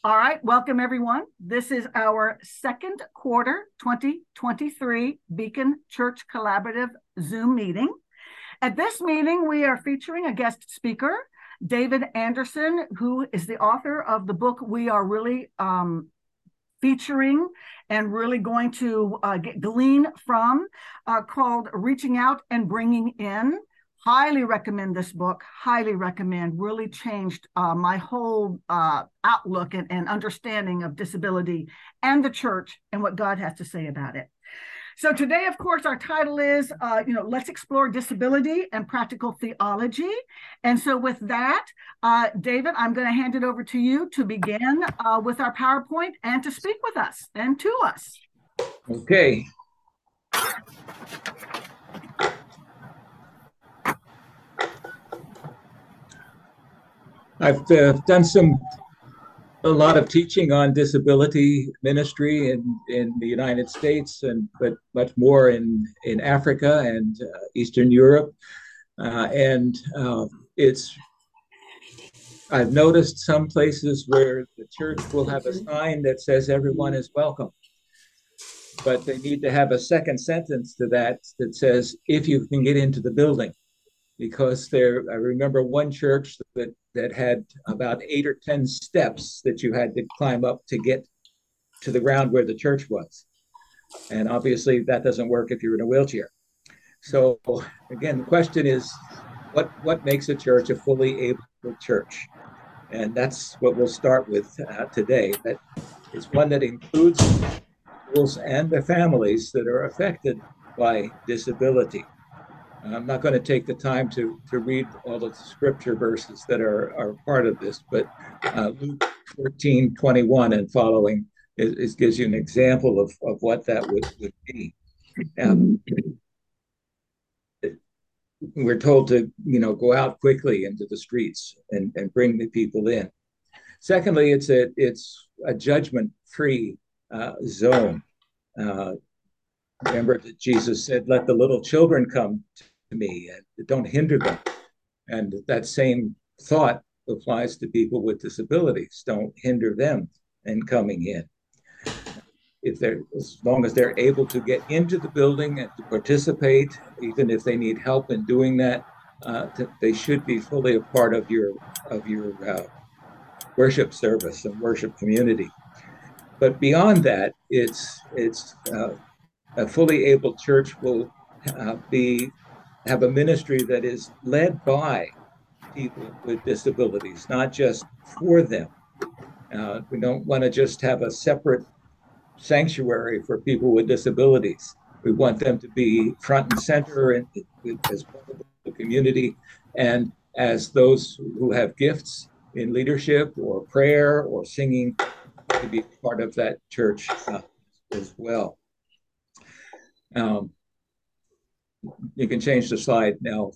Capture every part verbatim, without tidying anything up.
All right, welcome everyone. This is our second quarter twenty twenty-three Beacon Church Collaborative Zoom meeting. At this meeting, we are featuring a guest speaker, David Anderson, who is the author of the book we are really um, featuring and really going to uh, get, glean from, uh, called Reaching Out and Bringing In. Highly recommend this book, highly recommend, really changed uh, my whole uh, outlook and, and understanding of disability and the church and what God has to say about it. So today, of course, our title is, uh, you know, let's explore disability and practical theology. And so with that, uh, David, I'm going to hand it over to you to begin uh, with our PowerPoint and to speak with us and to us. Okay. I've uh, done some a lot of teaching on disability ministry in, in the United States, and but much more in, in Africa and uh, Eastern Europe. Uh, and uh, it's I've noticed some places where the church will have a sign that says everyone is welcome, but they need to have a second sentence to that that says if you can get into the building. Because there, I remember one church that, that had about eight or ten steps that you had to climb up to get to the ground where the church was. And obviously that doesn't work if you're in a wheelchair. So again, the question is, what, what makes a church a fully able church? And that's what we'll start with uh, today. That is one that includes individuals and their families that are affected by disability. I'm not going to take the time to, to read all of the scripture verses that are, are part of this, but uh, Luke fourteen twenty-one and following is, is gives you an example of, of what that would, would be. Um, we're told to, you know, go out quickly into the streets and, and bring the people in. Secondly, it's a, it's a judgment-free uh, zone. Uh, remember that Jesus said, let the little children come to me and don't hinder them. And that same thought applies to people with disabilities. Don't hinder them in coming in. If they're, as long as they're able to get into the building and to participate, even if they need help in doing that, uh, they should be fully a part of your of your uh, worship service and worship community. But beyond that, it's it's uh, a fully able church will uh, be have a ministry that is led by people with disabilities, not just for them. Uh, we don't want to just have a separate sanctuary for people with disabilities. We want them to be front and center and as part of the community, and as those who have gifts in leadership or prayer or singing to be part of that church uh, as well. Um, you can change the slide now.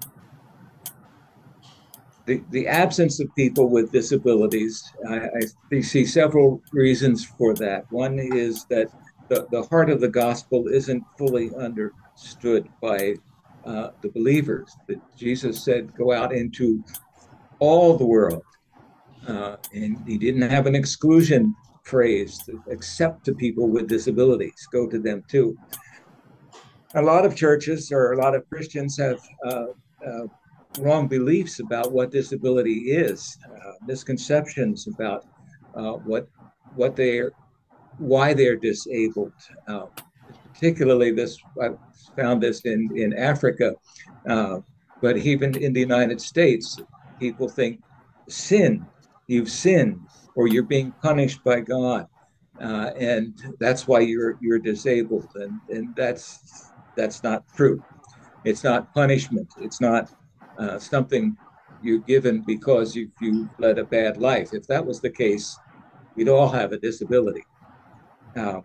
The, the absence of people with disabilities, I, I see several reasons for that. One is that the, the heart of the gospel isn't fully understood by uh, the believers. That Jesus said, go out into all the world. Uh, and he didn't have an exclusion phrase, except to people with disabilities, go to them too. A lot of churches or a lot of Christians have uh, uh, wrong beliefs about what disability is, uh, misconceptions about uh, what what they're why they're disabled. Uh, particularly, this I found this in in Africa, uh, but even in the United States, people think sin, you've sinned, or you're being punished by God, uh, and that's why you're you're disabled, and and that's that's not true. It's not punishment. It's not uh, something you're given because you, you led a bad life. If that was the case, we'd all have a disability. Uh,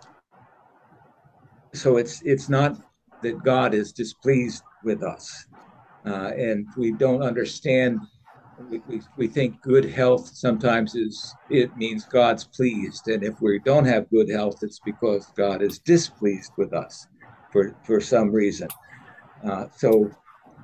so it's it's not that God is displeased with us, uh, and we don't understand. We, we, we think good health sometimes is it means God's pleased, and if we don't have good health, it's because God is displeased with us for for some reason. Uh, so.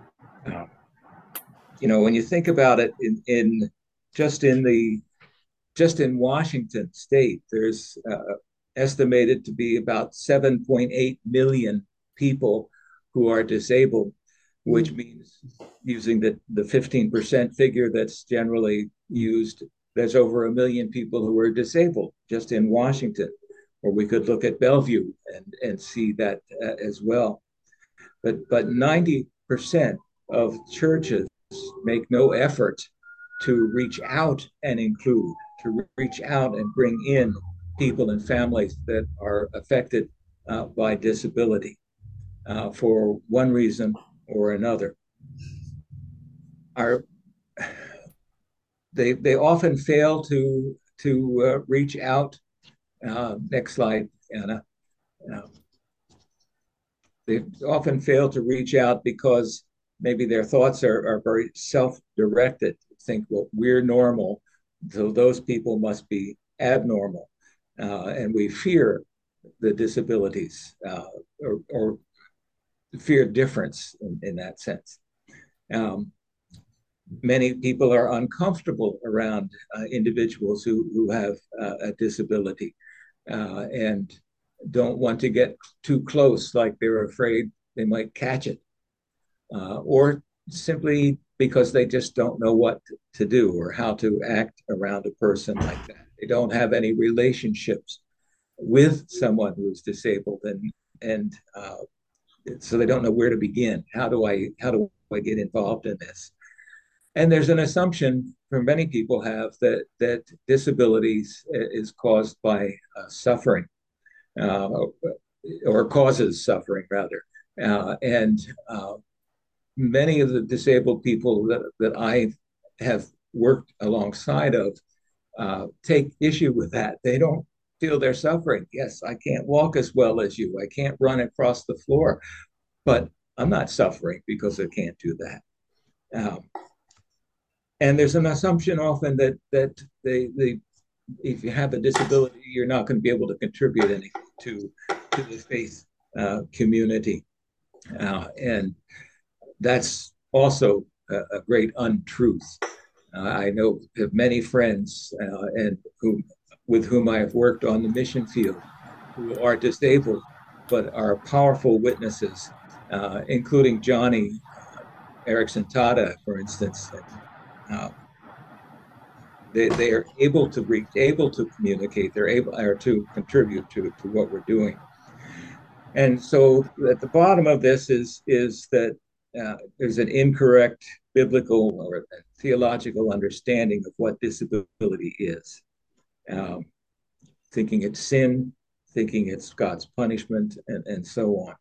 Uh, you know, when you think about it in, in just in the just in Washington state, there's uh, estimated to be about seven point eight million people who are disabled, which means, using the, the fifteen percent figure that's generally used, there's over a million people who are disabled just in Washington. Or we could look at Bellevue and, and see that uh, as well. But, but ninety percent of churches make no effort to reach out and include, to reach out and bring in people and families that are affected uh, by disability uh, for one reason or another. Our, they, they often fail to, to uh, reach out. Uh, next slide, Anna. Uh, they often fail to reach out because maybe their thoughts are, are very self-directed. Think, well, we're normal, so those people must be abnormal. Uh, and we fear the disabilities uh, or, or fear difference in, in that sense. Um, many people are uncomfortable around uh, individuals who, who have uh, a disability uh, and don't want to get too close, like they're afraid they might catch it, uh, or simply because they just don't know what to do or how to act around a person like that. They don't have any relationships with someone who's disabled, and and uh, so they don't know where to begin. How do I how do I get involved in this? And there's an assumption for many people have that that disabilities is caused by uh, suffering, uh, or causes suffering rather, uh, and uh, many of the disabled people that, that I have worked alongside of uh, take issue with that. They don't feel they're suffering. Yes, I can't walk as well as you. I can't run across the floor, but I'm not suffering because I can't do that. Um, and there's an assumption often that that they, they if you have a disability, you're not going to be able to contribute anything to to the faith uh, community, uh, and that's also a, a great untruth. Uh, I know of many friends uh, and who, with whom I have worked on the mission field who are disabled but are powerful witnesses, uh, including Johnny uh, Erickson Tada, for instance. Uh, they, they are able to reach, able to communicate, they're able or to contribute to, to what we're doing. And so at the bottom of this is, is that uh, there's an incorrect biblical or theological understanding of what disability is. Um, thinking it's sin, thinking it's God's punishment, and, and so on.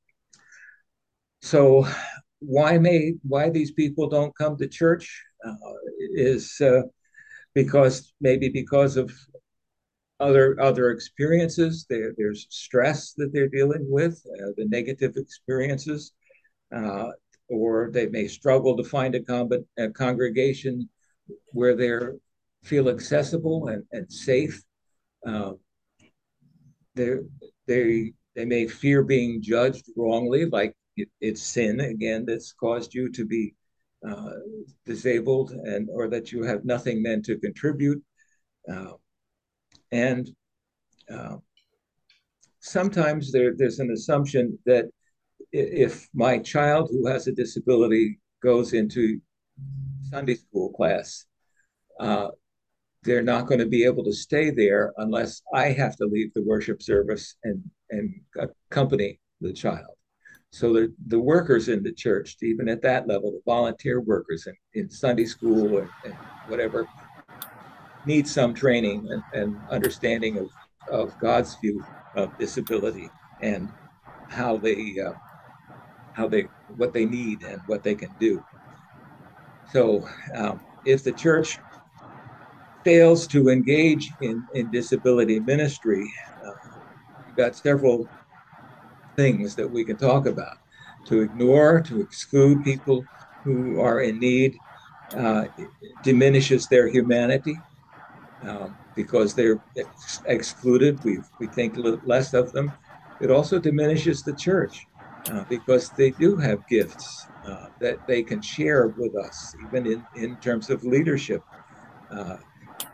So why may why these people don't come to church uh, is uh, because maybe because of other other experiences. There, there's stress that they're dealing with, uh, the negative experiences, uh, or they may struggle to find a, con a congregation where they feel accessible and, and safe. Uh, they they they may fear being judged wrongly, like it, it's sin again that's caused you to be uh, disabled, and or that you have nothing then to contribute. Uh, and uh, sometimes there, there's an assumption that if my child who has a disability goes into Sunday school class, uh, they're not going to be able to stay there unless I have to leave the worship service and, and accompany the child. So the, the workers in the church, even at that level, the volunteer workers in, in Sunday school or and whatever, need some training and, and understanding of, of God's view of disability and how they, uh, how they, what they need and what they can do. So um, if the church fails to engage in, in disability ministry, uh, we've got several things that we can talk about. To ignore, to exclude people who are in need uh, diminishes their humanity um, because they're ex excluded. We, we think less of them. It also diminishes the church uh, because they do have gifts uh, that they can share with us, even in, in terms of leadership. Uh,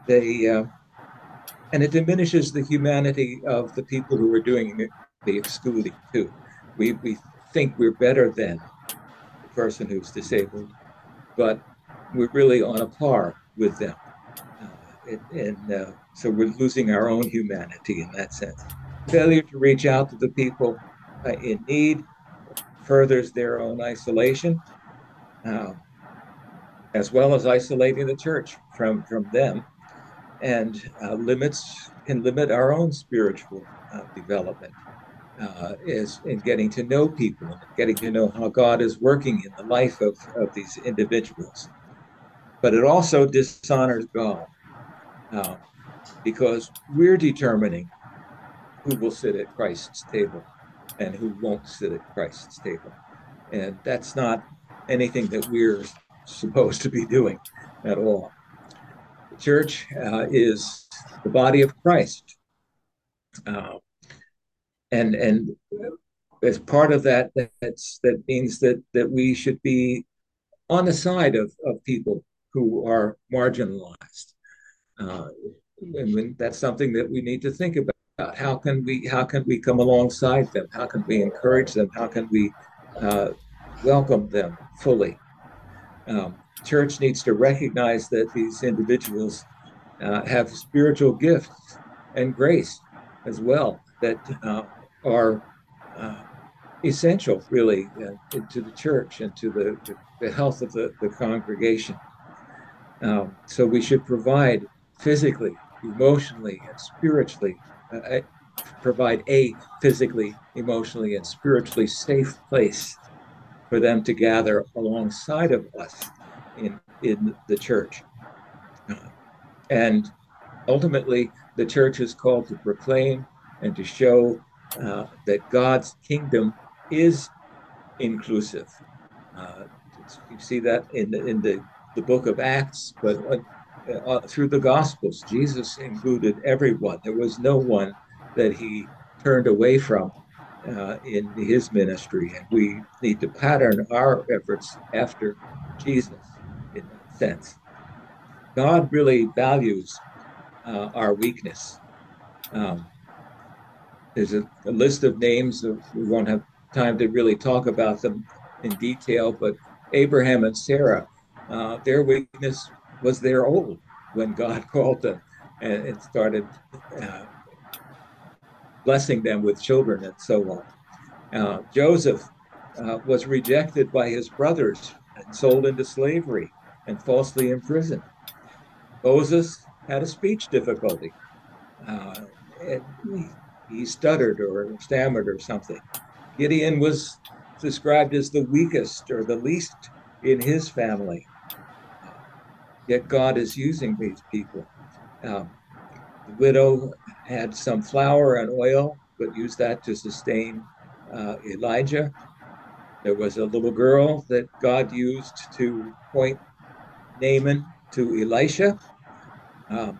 they uh, and it diminishes the humanity of the people who are doing the excluding too. We we think we're better than the person who's disabled, but we're really on a par with them. Uh, and and uh, so we're losing our own humanity in that sense. Failure to reach out to the people uh, in need furthers their own isolation, uh, as well as isolating the church from, from them, and uh, limits can limit our own spiritual uh, development. Uh, is in getting to know people and getting to know how God is working in the life of, of these individuals. But it also dishonors God, uh, because we're determining who will sit at Christ's table and who won't sit at Christ's table. And that's not anything that we're supposed to be doing at all. The church uh, is the body of Christ. Uh, and and as part of that, that's, that means that, that we should be on the side of, of people who are marginalized. Uh, and that's something that we need to think about. How can we how can we come alongside them? How can we encourage them? How can we uh, welcome them fully? Um, church needs to recognize that these individuals uh, have spiritual gifts and grace as well that uh, are uh, essential, really, uh, to the church and to the, the, the health of the, the congregation. Um, so we should provide physically, emotionally, and spiritually, uh, provide a physically, emotionally, and spiritually safe place for them to gather alongside of us in, in the church. Uh, and ultimately, the church is called to proclaim and to show uh, that God's kingdom is inclusive. Uh, you see that in the, in the, the book of Acts, but uh, uh, through the Gospels, Jesus included everyone. There was no one that he turned away from uh, in his ministry. And we need to pattern our efforts after Jesus in that sense. God really values uh, our weakness. Um, there's a, a list of names. Of, we won't have time to really talk about them in detail, but Abraham and Sarah, uh, their weakness was they're old when God called them and, and started uh, blessing them with children and so on. Uh, Joseph uh, was rejected by his brothers and sold into slavery and falsely imprisoned. Moses had a speech difficulty. Uh, and he, he stuttered or stammered or something. Gideon was described as the weakest or the least in his family. Uh, Yet God is using these people. Um, the widow had some flour and oil, but used that to sustain uh, Elijah. There was a little girl that God used to point Naaman to Elisha. Um,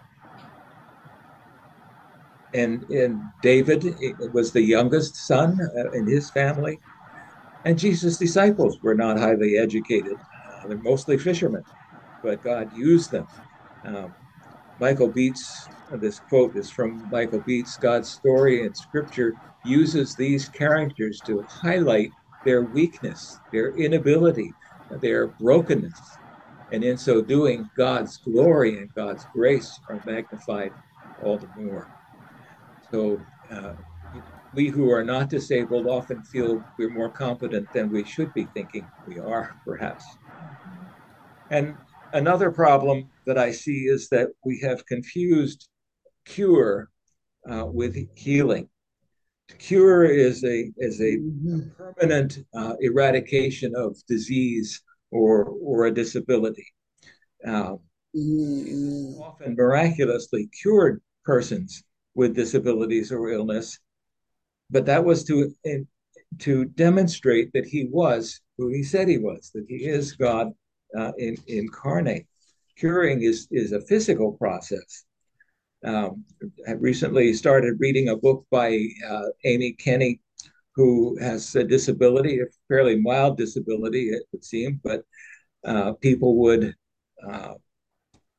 and, and David was the youngest son uh, in his family. And Jesus' disciples were not highly educated. Uh, they're mostly fishermen, but God used them. Um, Michael Beetz, uh, this quote is from Michael Beetz, God's story in scripture uses these characters to highlight their weakness, their inability, their brokenness. And in so doing, God's glory and God's grace are magnified all the more. So uh, we who are not disabled often feel we're more competent than we should be thinking we are, perhaps. And another problem that I see is that we have confused cure uh, with healing. Cure is a is a permanent uh, eradication of disease or or a disability. Uh, Often miraculously cured persons with disabilities or illness, but that was to in, to demonstrate that he was who he said he was, that he is God uh, in, incarnate. Curing is is a physical process. Um, I recently started reading a book by uh, Amy Kenny, who has a disability, a fairly mild disability, it would seem, but uh, people would uh,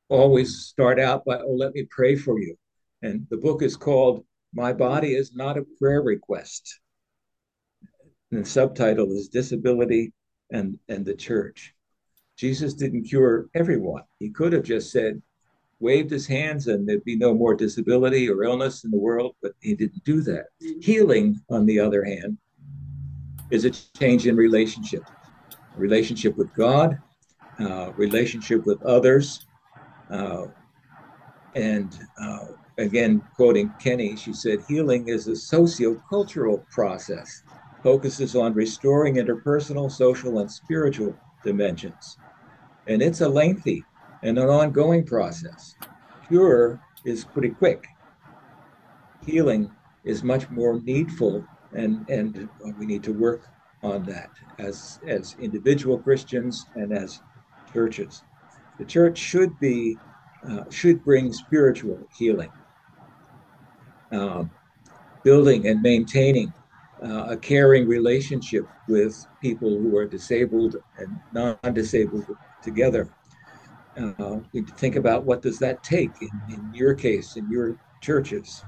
always start out by, oh, let me pray for you. And the book is called My Body is Not a Prayer Request. And the subtitle is Disability and, and the Church. Jesus didn't cure everyone. He could have just said, waved his hands and there'd be no more disability or illness in the world, but he didn't do that. Healing, on the other hand, is a change in relationship, relationship with God, uh, relationship with others. Uh, and uh, again, quoting Kenny, she said, healing is a socio-cultural process, focuses on restoring interpersonal, social, and spiritual dimensions. And it's a lengthy and an ongoing process. Cure is pretty quick. Healing is much more needful, and, and we need to work on that as, as individual Christians and as churches. The church should be uh, should bring spiritual healing, um, building and maintaining uh, a caring relationship with people who are disabled and non-disabled together. Uh, we think about what does that take in, in your case, in your churches.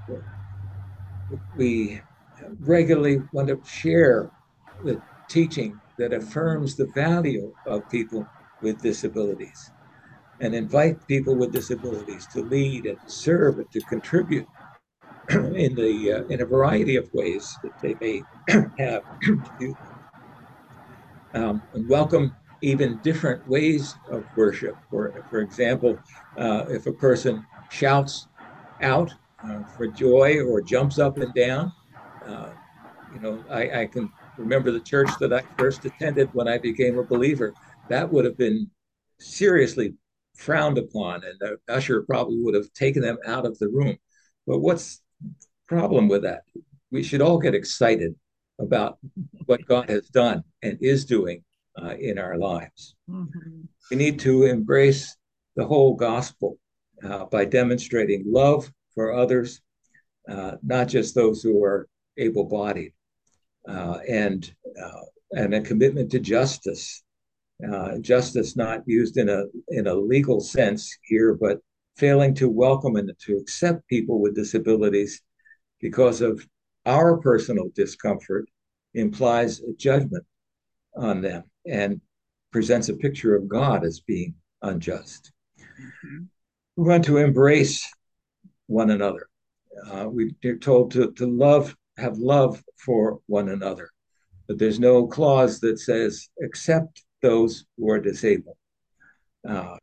We regularly want to share the teaching that affirms the value of people with disabilities and invite people with disabilities to lead and to serve and to contribute in the uh, in a variety of ways that they may have to do that. Um, and welcome even different ways of worship. For for example, uh, if a person shouts out uh, for joy or jumps up and down, uh, you know, I, I can remember the church that I first attended when I became a believer. That would have been seriously frowned upon, and the usher probably would have taken them out of the room. But what's the problem with that? We should all get excited about what God has done and is doing uh, in our lives. Mm-hmm. We need to embrace the whole gospel uh, by demonstrating love for others, uh, not just those who are able-bodied, uh, and uh, and a commitment to justice. Uh, justice not used in a in a legal sense here, but failing to welcome and to accept people with disabilities because of our personal discomfort implies a judgment on them and presents a picture of God as being unjust. Mm-hmm. We want to embrace one another. Uh, we're told to, to love, have love for one another, but there's no clause that says accept those who are disabled. Uh,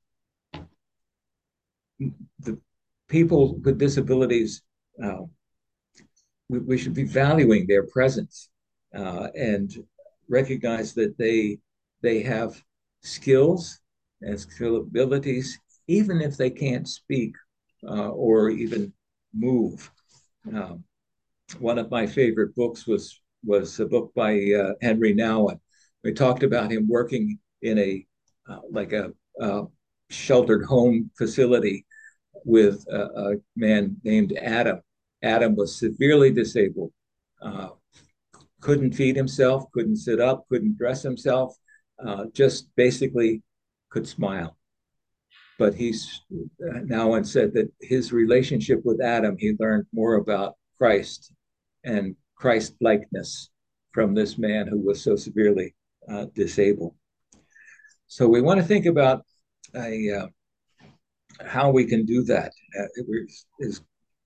the people with disabilities, uh, we, we should be valuing their presence uh, and recognize that they they have skills and skill abilities, even if they can't speak uh, or even move. Um, one of my favorite books was was a book by uh, Henry Nouwen. We talked about him working in a uh, like a, a sheltered home facility with a, a man named Adam. Adam was severely disabled, uh, couldn't feed himself, couldn't sit up, couldn't dress himself, uh, just basically could smile. But he's uh, Nouwen said that his relationship with Adam, he learned more about Christ and Christ likeness from this man who was so severely uh, disabled. So we want to think about a, uh, how we can do that uh, as,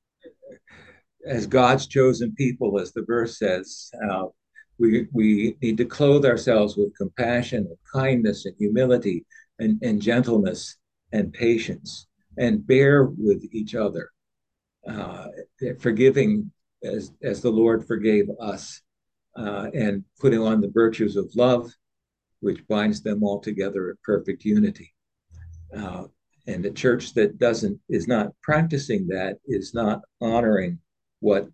as God's chosen people, as the verse says. Uh, we, we need to clothe ourselves with compassion and kindness and humility and, and gentleness and patience and bear with each other, uh, forgiving as, as the Lord forgave us, uh, and putting on the virtues of love, which binds them all together in perfect unity. Uh, and the church that doesn't, is not practicing that, is not honoring what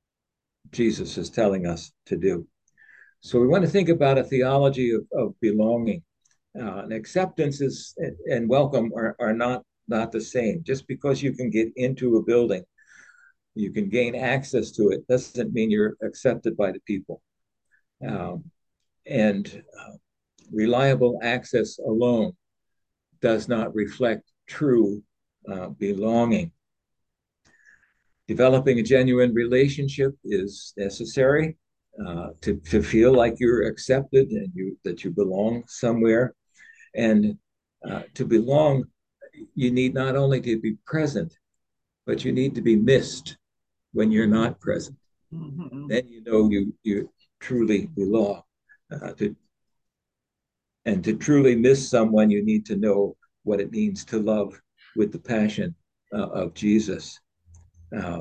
Jesus is telling us to do. So we want to think about a theology of, of belonging. Uh, and acceptance is, and welcome are, are not, not the same. Just because you can get into a building, you can gain access to it, doesn't mean you're accepted by the people. Um, and uh, reliable access alone does not reflect true uh, belonging. Developing a genuine relationship is necessary uh, to, to feel like you're accepted and you that you belong somewhere. And uh, to belong, you need not only to be present, but you need to be missed when you're not present. Mm-hmm. Then you know you you truly belong. Uh, to, and to truly miss someone, you need to know what it means to love with the passion uh, of Jesus. Uh,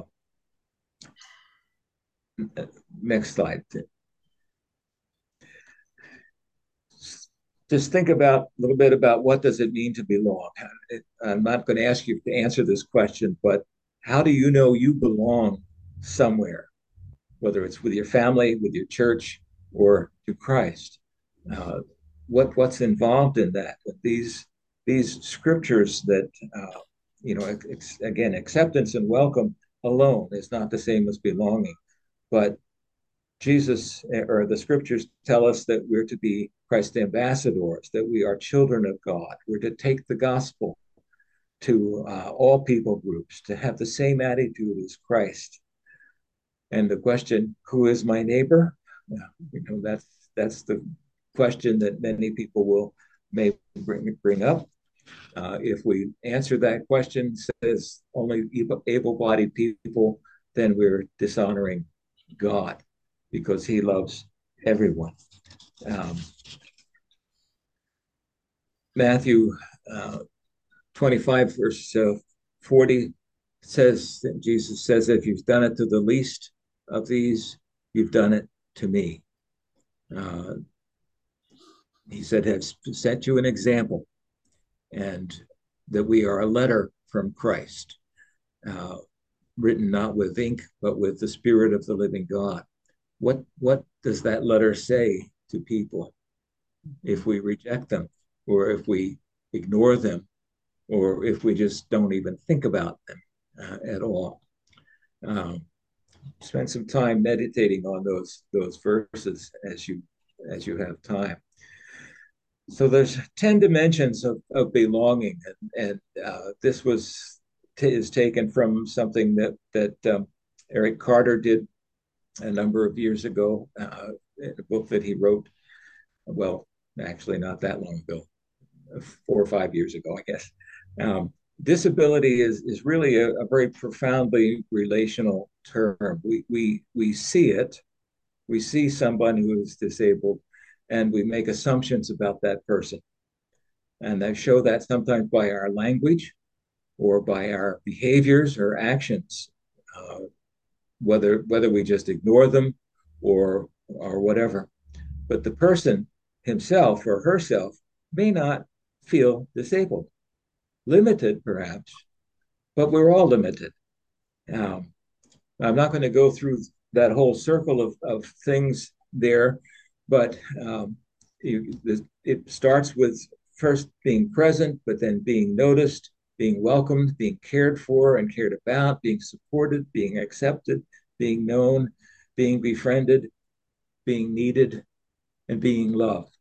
next slide. Just think about a little bit about what does it mean to belong. I'm not going to ask you to answer this question, but how do you know you belong somewhere, whether it's with your family, with your church, or to Christ? Uh, what what's involved in that? These these scriptures that uh, you know, ex- again, acceptance and welcome alone is not the same as belonging, but Jesus or the scriptures tell us that we're to be Christ's ambassadors, that we are children of God. We're to take the gospel to uh, all people groups, to have the same attitude as Christ. And the question, who is my neighbor? Yeah, you know, that's that's the question that many people will may bring bring up. Uh, if we answer that question, says only able-bodied people, then we're dishonoring God, because he loves everyone. Um, Matthew uh, twenty-five, verse uh, forty says, Jesus says, if you've done it to the least of these, you've done it to me. Uh, he said, have set you an example, and that we are a letter from Christ, uh, written not with ink, but with the Spirit of the living God. What, what does that letter say to people if we reject them, or if we ignore them, or if we just don't even think about them uh, at all? Um, spend some time meditating on those those verses as you as you have time. So there's ten dimensions of, of belonging, and, and uh, this was t- is taken from something that that um, Eric Carter did a number of years ago, uh, in a book that he wrote. Well, actually, not that long ago, four or five years ago, I guess. Um, disability is is really a, a very profoundly relational term. We we we see it. We see someone who is disabled, and we make assumptions about that person. And they show that sometimes by our language or by our behaviors or actions, uh, whether whether we just ignore them or or whatever. But the person himself or herself may not feel disabled, limited perhaps, but we're all limited. Um, I'm not going to go through that whole circle of, of things there, but um, you, it starts with first being present, but then being noticed, being welcomed, being cared for and cared about, being supported, being accepted, being known, being befriended, being needed, and being loved.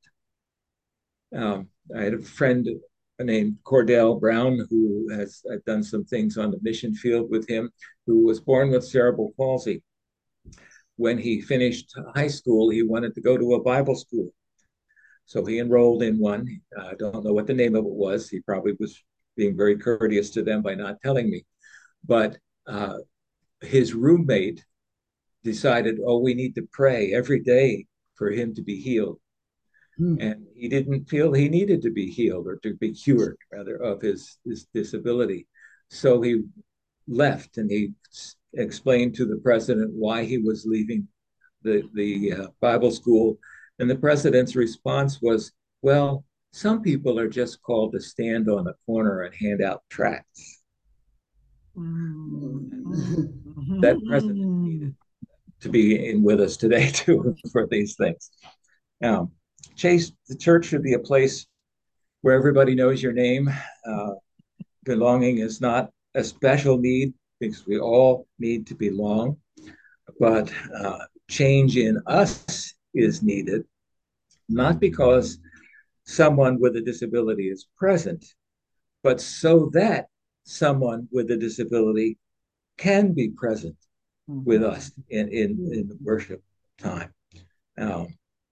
Um, I had a friend named Cordell Brown, who has I've done some things on the mission field with him, who was born with cerebral palsy. When he finished high school, he wanted to go to a Bible school. So he enrolled in one. I don't know what the name of it was. He probably was being very courteous to them by not telling me. But uh, his roommate decided, oh, we need to pray every day for him to be healed. Mm. And he didn't feel he needed to be healed, or to be cured, rather, of his, his disability. So he left, and he explained to the president why he was leaving the, the uh, Bible school. And the president's response was, well, some people are just called to stand on a corner and hand out tracts. Mm-hmm. That president needed to be in with us today, too, for these things. Um, Chase, the church should be a place where everybody knows your name. Uh, belonging is not a special need, because we all need to belong, but uh, change in us is needed, not because someone with a disability is present, but so that someone with a disability can be present mm-hmm. with us in, in, in the worship time. Um,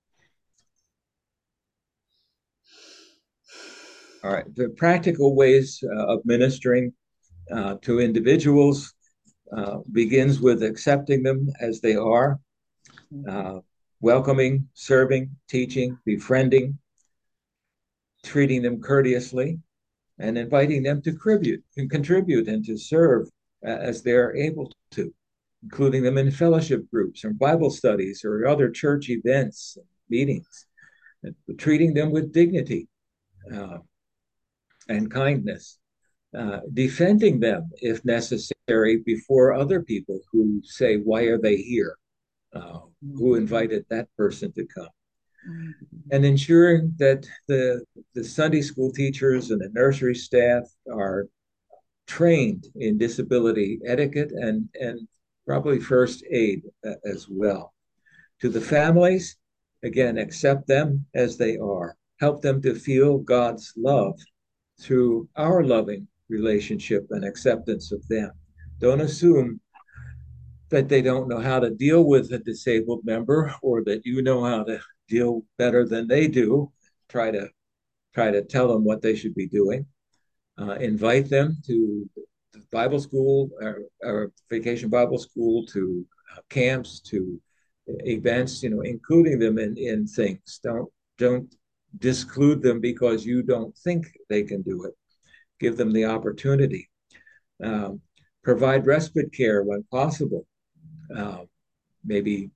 all right, the practical ways uh, of ministering uh, to individuals uh, begins with accepting them as they are, uh, welcoming, serving, teaching, befriending, treating them courteously, and inviting them to contribute, and contribute and to serve as they're able to, including them in fellowship groups or Bible studies or other church events, meetings, and treating them with dignity uh, and kindness, uh, defending them if necessary before other people who say, why are they here? Uh, who invited that person to come? And ensuring that the, the Sunday school teachers and the nursery staff are trained in disability etiquette and, and probably first aid uh, as well. To the families, again, accept them as they are. Help them to feel God's love through our loving relationship and acceptance of them. Don't assume that they don't know how to deal with a disabled member or that you know how to deal better than they do. Try to try to tell them what they should be doing. Uh, invite them to Bible school or, or vacation Bible school, to uh, camps, to events, you know, including them in, in things. Don't don't disclude them because you don't think they can do it. Give them the opportunity. Um, provide respite care when possible. Uh, maybe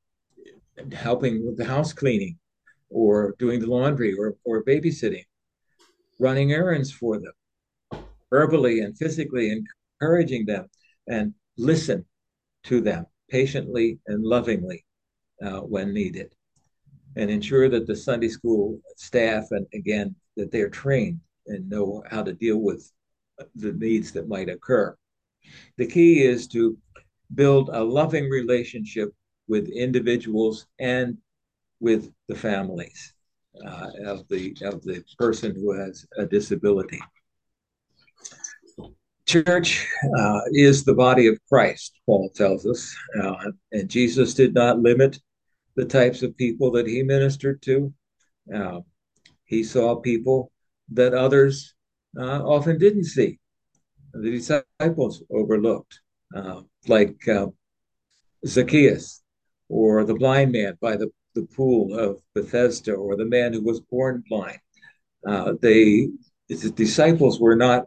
helping with the house cleaning or doing the laundry or, or babysitting, running errands for them, verbally and physically encouraging them, and listen to them patiently and lovingly uh, when needed. And ensure that the Sunday school staff, and again, that they're trained and know how to deal with the needs that might occur. The key is to build a loving relationship with individuals and with the families uh, of the of the person who has a disability. Church uh, is the body of Christ, Paul tells us, uh, and Jesus did not limit the types of people that he ministered to. Uh, he saw people that others uh, often didn't see. The disciples overlooked, uh, like uh, Zacchaeus, or the blind man by the, the pool of Bethesda, or the man who was born blind. Uh, they, the disciples were not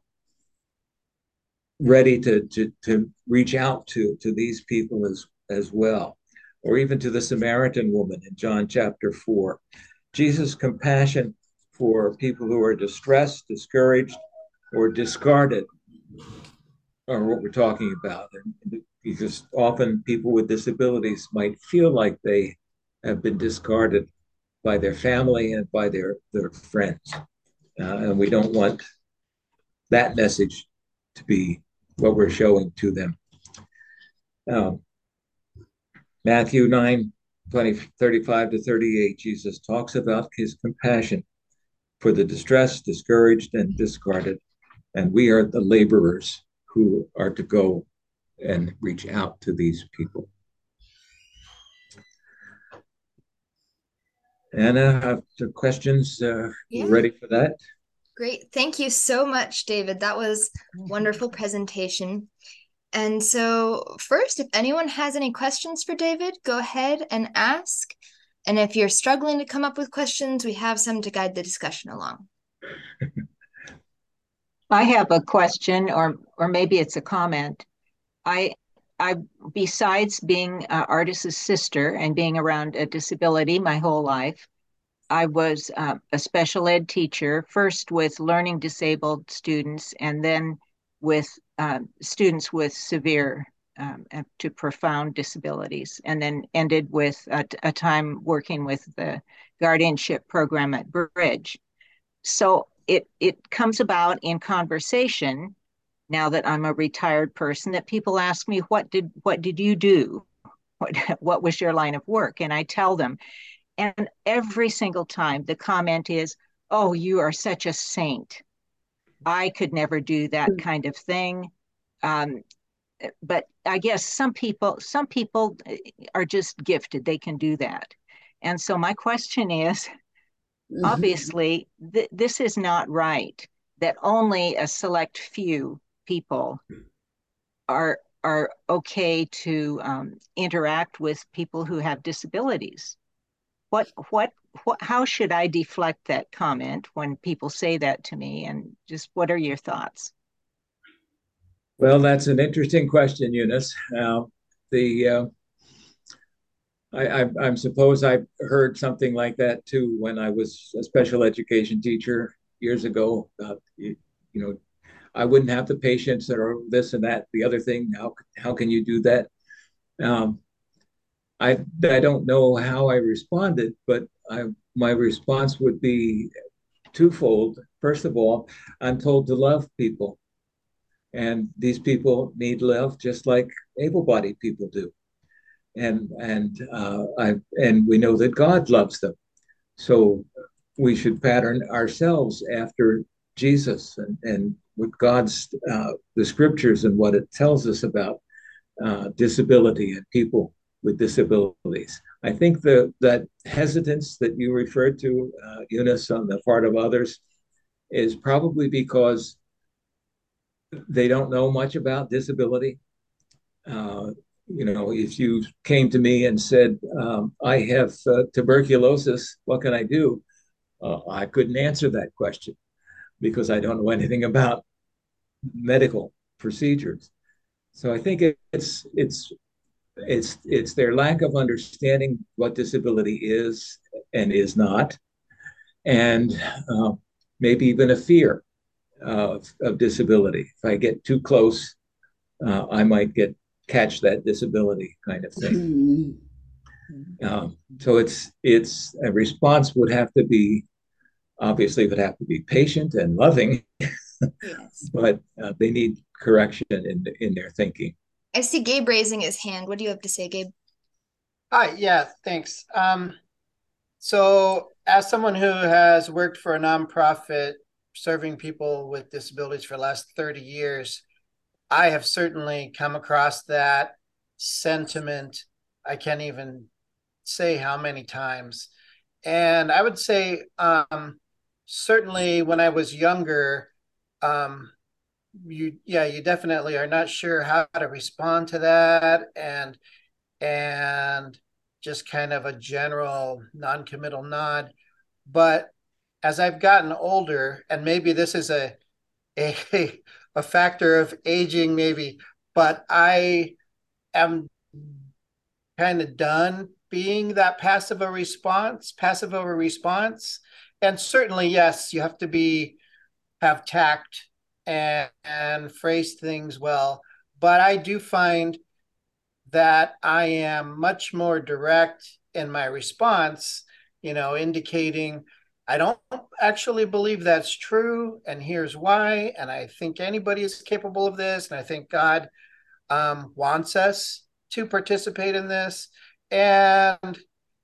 ready to, to, to reach out to, to these people as, as well, or even to the Samaritan woman in John chapter four. Jesus' compassion for people who are distressed, discouraged, or discarded are what we're talking about. And because often people with disabilities might feel like they have been discarded by their family and by their, their friends. Uh, and we don't want that message to be what we're showing to them. Um, Matthew nine, twenty, thirty-five to thirty-eight, Jesus talks about his compassion for the distressed, discouraged, and discarded. And we are the laborers who are to go and reach out to these people. Anna, have some questions uh, yeah. ready for that? Great. Thank you so much, David. That was a wonderful presentation. And so first, if anyone has any questions for David, go ahead and ask. And if you're struggling to come up with questions, we have some to guide the discussion along. I have a question, or or maybe it's a comment. I, I besides being uh, Artis's sister and being around a disability my whole life, I was uh, a special ed teacher, first with learning disabled students, and then with uh, students with severe um, to profound disabilities, and then ended with a, a time working with the guardianship program at Bridge. So it it comes about in conversation, now that I'm a retired person, that people ask me, what did what did you do? What, what was your line of work? And I tell them, and every single time the comment is, oh, you are such a saint. I could never do that kind of thing. Um, but I guess some people, some people are just gifted. They can do that. And so my question is, obviously, th- this is not right, that only a select few people are are okay to um, interact with people who have disabilities. What, what, what, how should I deflect that comment when people say that to me? And just what are your thoughts? Well, that's an interesting question, Eunice. Uh, the uh, I, I, I suppose I heard something like that too when I was a special education teacher years ago. Uh, you, you know, I wouldn't have the patience or this and that, the other thing. How how can you do that? Um, I I don't know how I responded, but I my response would be twofold. First of all, I'm told to love people, and these people need love just like able-bodied people do, and and uh, I and we know that God loves them, so we should pattern ourselves after Jesus and and what God's uh, the scriptures and what it tells us about uh, disability and people with disabilities. I think the that hesitance that you referred to, uh, Eunice, on the part of others, is probably because they don't know much about disability. Uh, you know, if you came to me and said, um, I have uh, tuberculosis, what can I do? Uh, I couldn't answer that question because I don't know anything about medical procedures. So I think it's it's it's it's their lack of understanding what disability is and is not, and uh, maybe even a fear of, of disability. If I get too close, uh, I might get catch that disability kind of thing. Um, so it's it's a response would have to be obviously would have to be patient and loving, Yes. but uh, they need correction in in their thinking. I see Gabe raising his hand. What do you have to say, Gabe? Hi, yeah, thanks. Um, so as someone who has worked for a nonprofit serving people with disabilities for the last thirty years, I have certainly come across that sentiment. I can't even say how many times. And I would say, um, certainly when I was younger, um, you, yeah, you definitely are not sure how to respond to that. And, and just kind of a general non-committal nod. But as I've gotten older, and maybe this is a, a, a factor of aging, maybe, but I am kind of done being that passive a response, passive of a response. And certainly, yes, you have to be, have tact and, and phrase things well. But I do find that I am much more direct in my response, you know, indicating I don't actually believe that's true, and here's why. And I think anybody is capable of this, and I think God um, wants us to participate in this. And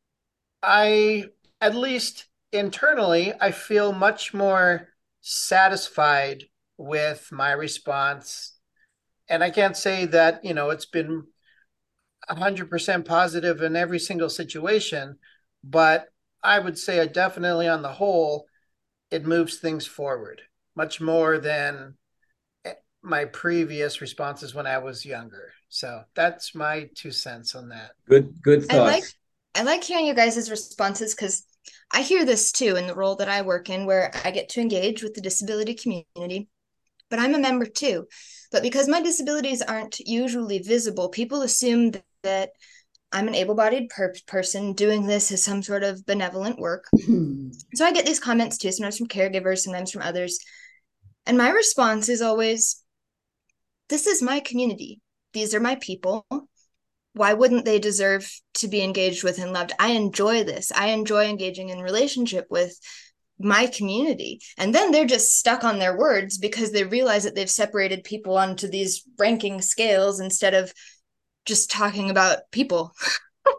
I, at least internally, I feel much more satisfied with my response. And I can't say that, you know, it's been one hundred percent positive in every single situation, but I would say definitely on the whole, it moves things forward much more than my previous responses when I was younger. So that's my two cents on that. Good, good thoughts. I like I like hearing you guys' responses because I hear this too in the role that I work in, where I get to engage with the disability community, but I'm a member too. But because my disabilities aren't usually visible, people assume that I'm an able-bodied per- person doing this as some sort of benevolent work. So I get these comments too, sometimes from caregivers, sometimes from others. And my response is always, this is my community. These are my people. Why wouldn't they deserve to be engaged with and loved? I enjoy this. I enjoy engaging in relationship with my community. And then they're just stuck on their words because they realize that they've separated people onto these ranking scales instead of just talking about people.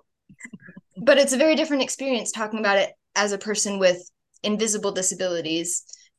But it's a very different experience talking about it as a person with invisible disabilities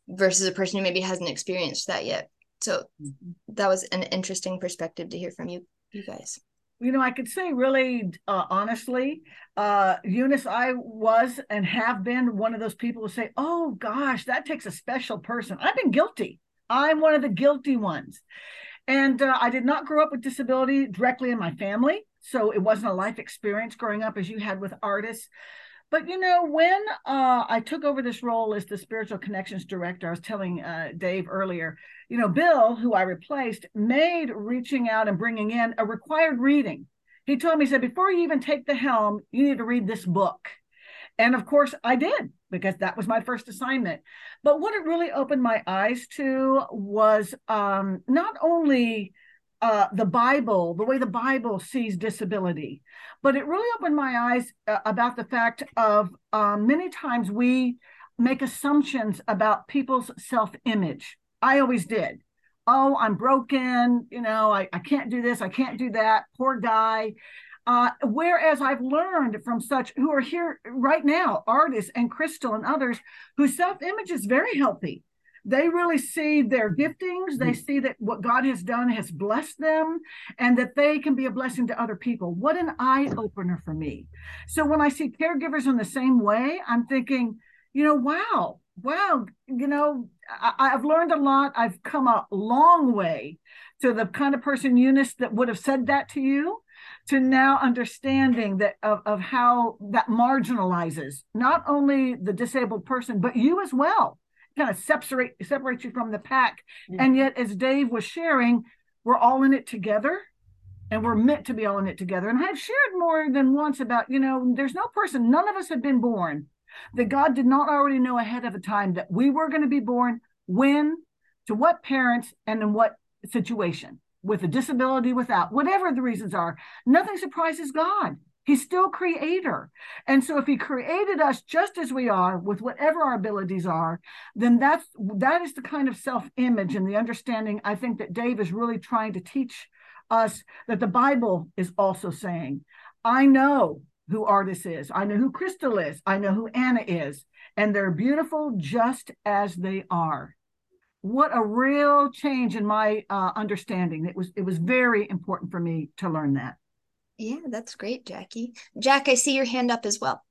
versus a person who maybe hasn't experienced that yet. So that was an interesting perspective to hear from you, you guys. You know, I could say really uh, honestly, uh, Eunice, I was and have been one of those people who say, oh gosh, that takes a special person. I've been guilty. I'm one of the guilty ones. And uh, I did not grow up with disability directly in my family. So it wasn't a life experience growing up as you had with artists. But, you know, when uh, I took over this role as the Spiritual Connections Director, I was telling uh, Dave earlier, you know, Bill, who I replaced, made reaching out and bringing in a required reading. He told me, he said, before you even take the helm, you need to read this book. And of course I did, because that was my first assignment. But what it really opened my eyes to was um, not only uh, the Bible, the way the Bible sees disability, but it really opened my eyes uh, about the fact of um, many times we make assumptions about people's self-image. I always did. Oh, I'm broken. You know, I, I can't do this. I can't do that. Poor guy. Uh, whereas I've learned from such who are here right now, artists and Crystal and others, whose self-image is very healthy. They really see their giftings. They see that what God has done has blessed them and that they can be a blessing to other people. What an eye-opener for me. So when I see caregivers in the same way, I'm thinking, you know, wow, wow, you know, I, I've learned a lot. I've come a long way to the kind of person, Eunice, that would have said that to you, to now understanding that of, of how that marginalizes not only the disabled person, but you as well. Kind of separate separate you from the pack. Mm-hmm. And yet, as Dave was sharing, we're all in it together, and we're meant to be all in it together. And I've shared more than once about, you know, there's no person, none of us have been born that God did not already know ahead of a time that we were going to be born, when, to what parents, and in what situation, with a disability, without, whatever the reasons are. Nothing surprises God. He's still creator. And so if he created us just as we are, with whatever our abilities are, then that's, that is the kind of self-image and the understanding I think that Dave is really trying to teach us, that the Bible is also saying. I know who Artis is. I know who Crystal is. I know who Anna is. And they're beautiful just as they are. What a real change in my uh, understanding. It was, it was very important for me to learn that. Yeah, that's great, Jackie. Jack, I see your hand up as well.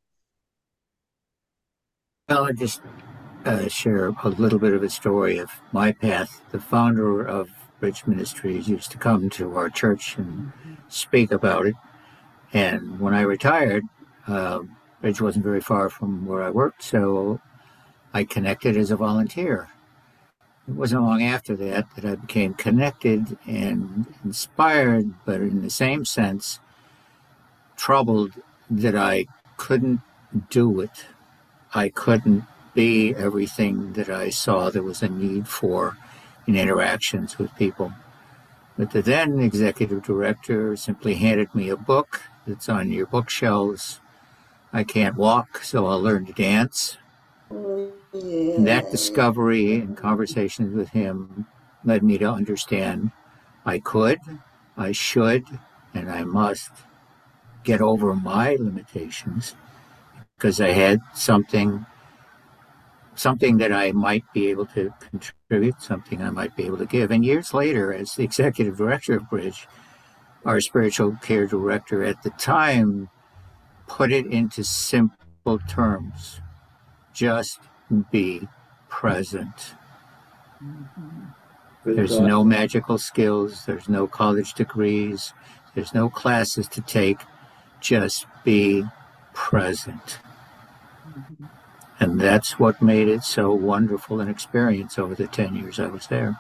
Well, I just uh, share a little bit of a story of my path. The founder of Bridge Ministries used to come to our church and speak about it. And when I retired, uh, Bridge wasn't very far from where I worked, so I connected as a volunteer. It wasn't long after that that I became connected and inspired, but in the same sense, troubled that I couldn't do it. I couldn't be everything that I saw there was a need for in interactions with people. But the then executive director simply handed me a book that's on your bookshelves. I can't walk, so I'll learn to dance. And that discovery and conversations with him led me to understand I could, I should, and I must get over my limitations, because I had something something that I might be able to contribute, something I might be able to give. And years later, as the executive director of Bridge, our spiritual care director at the time put it into simple terms. Just be present. Mm-hmm. There's no magical skills. There's no college degrees. There's no classes to take. Just be present. Mm-hmm. And that's what made it so wonderful an experience over the ten years I was there.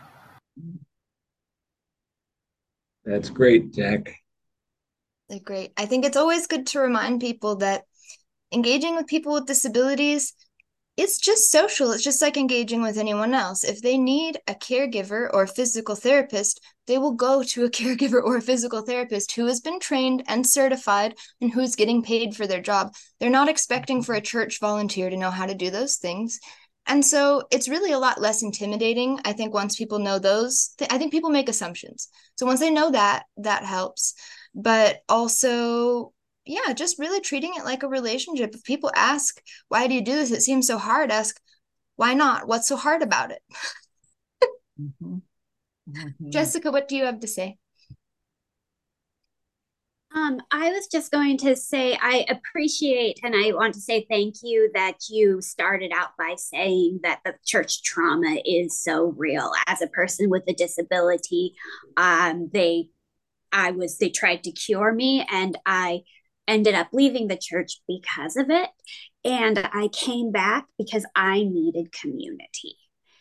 That's great, Jack. They're great. I think it's always good to remind people that engaging with people with disabilities, it's just social. It's just like engaging with anyone else. If they need a caregiver or a physical therapist, they will go to a caregiver or a physical therapist who has been trained and certified and who's getting paid for their job. They're not expecting for a church volunteer to know how to do those things. And so it's really a lot less intimidating. I think once people know those, th- I think people make assumptions. So once they know that, that helps. But also, yeah, just really treating it like a relationship. If people ask, why do you do this? It seems so hard. Ask, Why not? What's so hard about it? Mm-hmm. Mm-hmm. Jessica, what do you have to say? Um, I was just going to say I appreciate and I want to say thank you that you started out by saying that the church trauma is so real. As a person with a disability, um, they I was they tried to cure me and I ended up leaving the church because of it. And I came back because I needed community.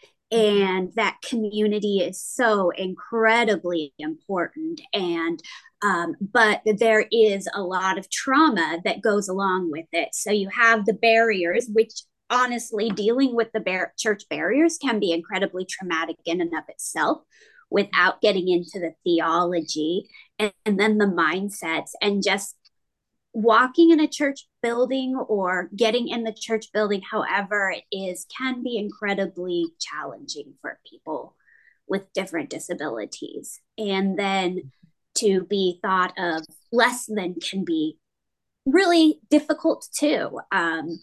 And that community is so incredibly important. And um, but there is a lot of trauma that goes along with it. So you have the barriers, which honestly, dealing with the bar- church barriers can be incredibly traumatic in and of itself without getting into the theology and, and then the mindsets and just walking in a church building or getting in the church building, however it is, can be incredibly challenging for people with different disabilities. And then to be thought of less than can be really difficult too. Um,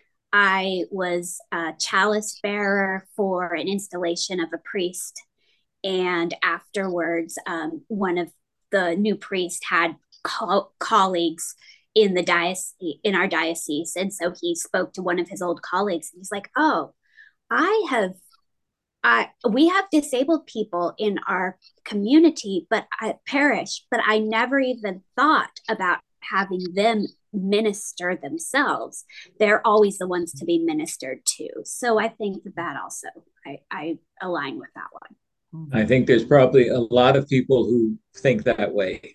I was a chalice bearer for an installation of a priest. And afterwards, um, one of the new priest had co- colleagues in the diocese, in our diocese. And so he spoke to one of his old colleagues and he's like, oh, I have, I, we have disabled people in our community, but I parish, but I never even thought about having them minister themselves. They're always the ones to be ministered to. So I think that also, I, I align with that one. I think there's probably a lot of people who think that way.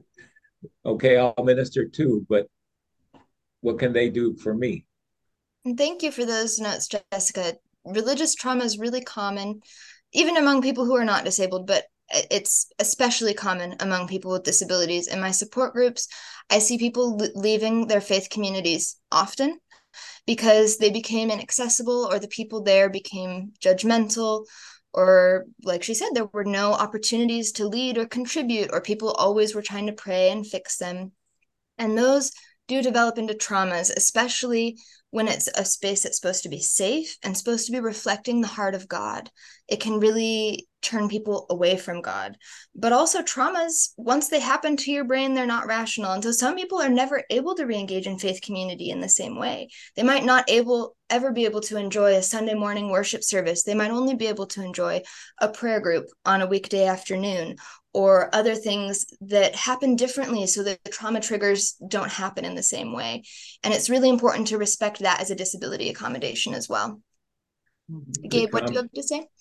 Okay, I'll minister too, but what can they do for me? And thank you for those notes, Jessica. Religious trauma is really common, even among people who are not disabled, but it's especially common among people with disabilities. In my support groups, I see people leaving their faith communities often because they became inaccessible or the people there became judgmental, or like she said, there were no opportunities to lead or contribute, or people always were trying to pray and fix them. And those do develop into traumas, especially when it's a space that's supposed to be safe and supposed to be reflecting the heart of God. It can really turn people away from God. But also traumas, once they happen to your brain, they're not rational. And so some people are never able to re-engage in faith community in the same way. They might not able ever be able to enjoy a Sunday morning worship service. They might only be able to enjoy a prayer group on a weekday afternoon, or other things that happen differently so that the trauma triggers don't happen in the same way. And it's really important to respect that as a disability accommodation as well. Gabe, what do you have to say?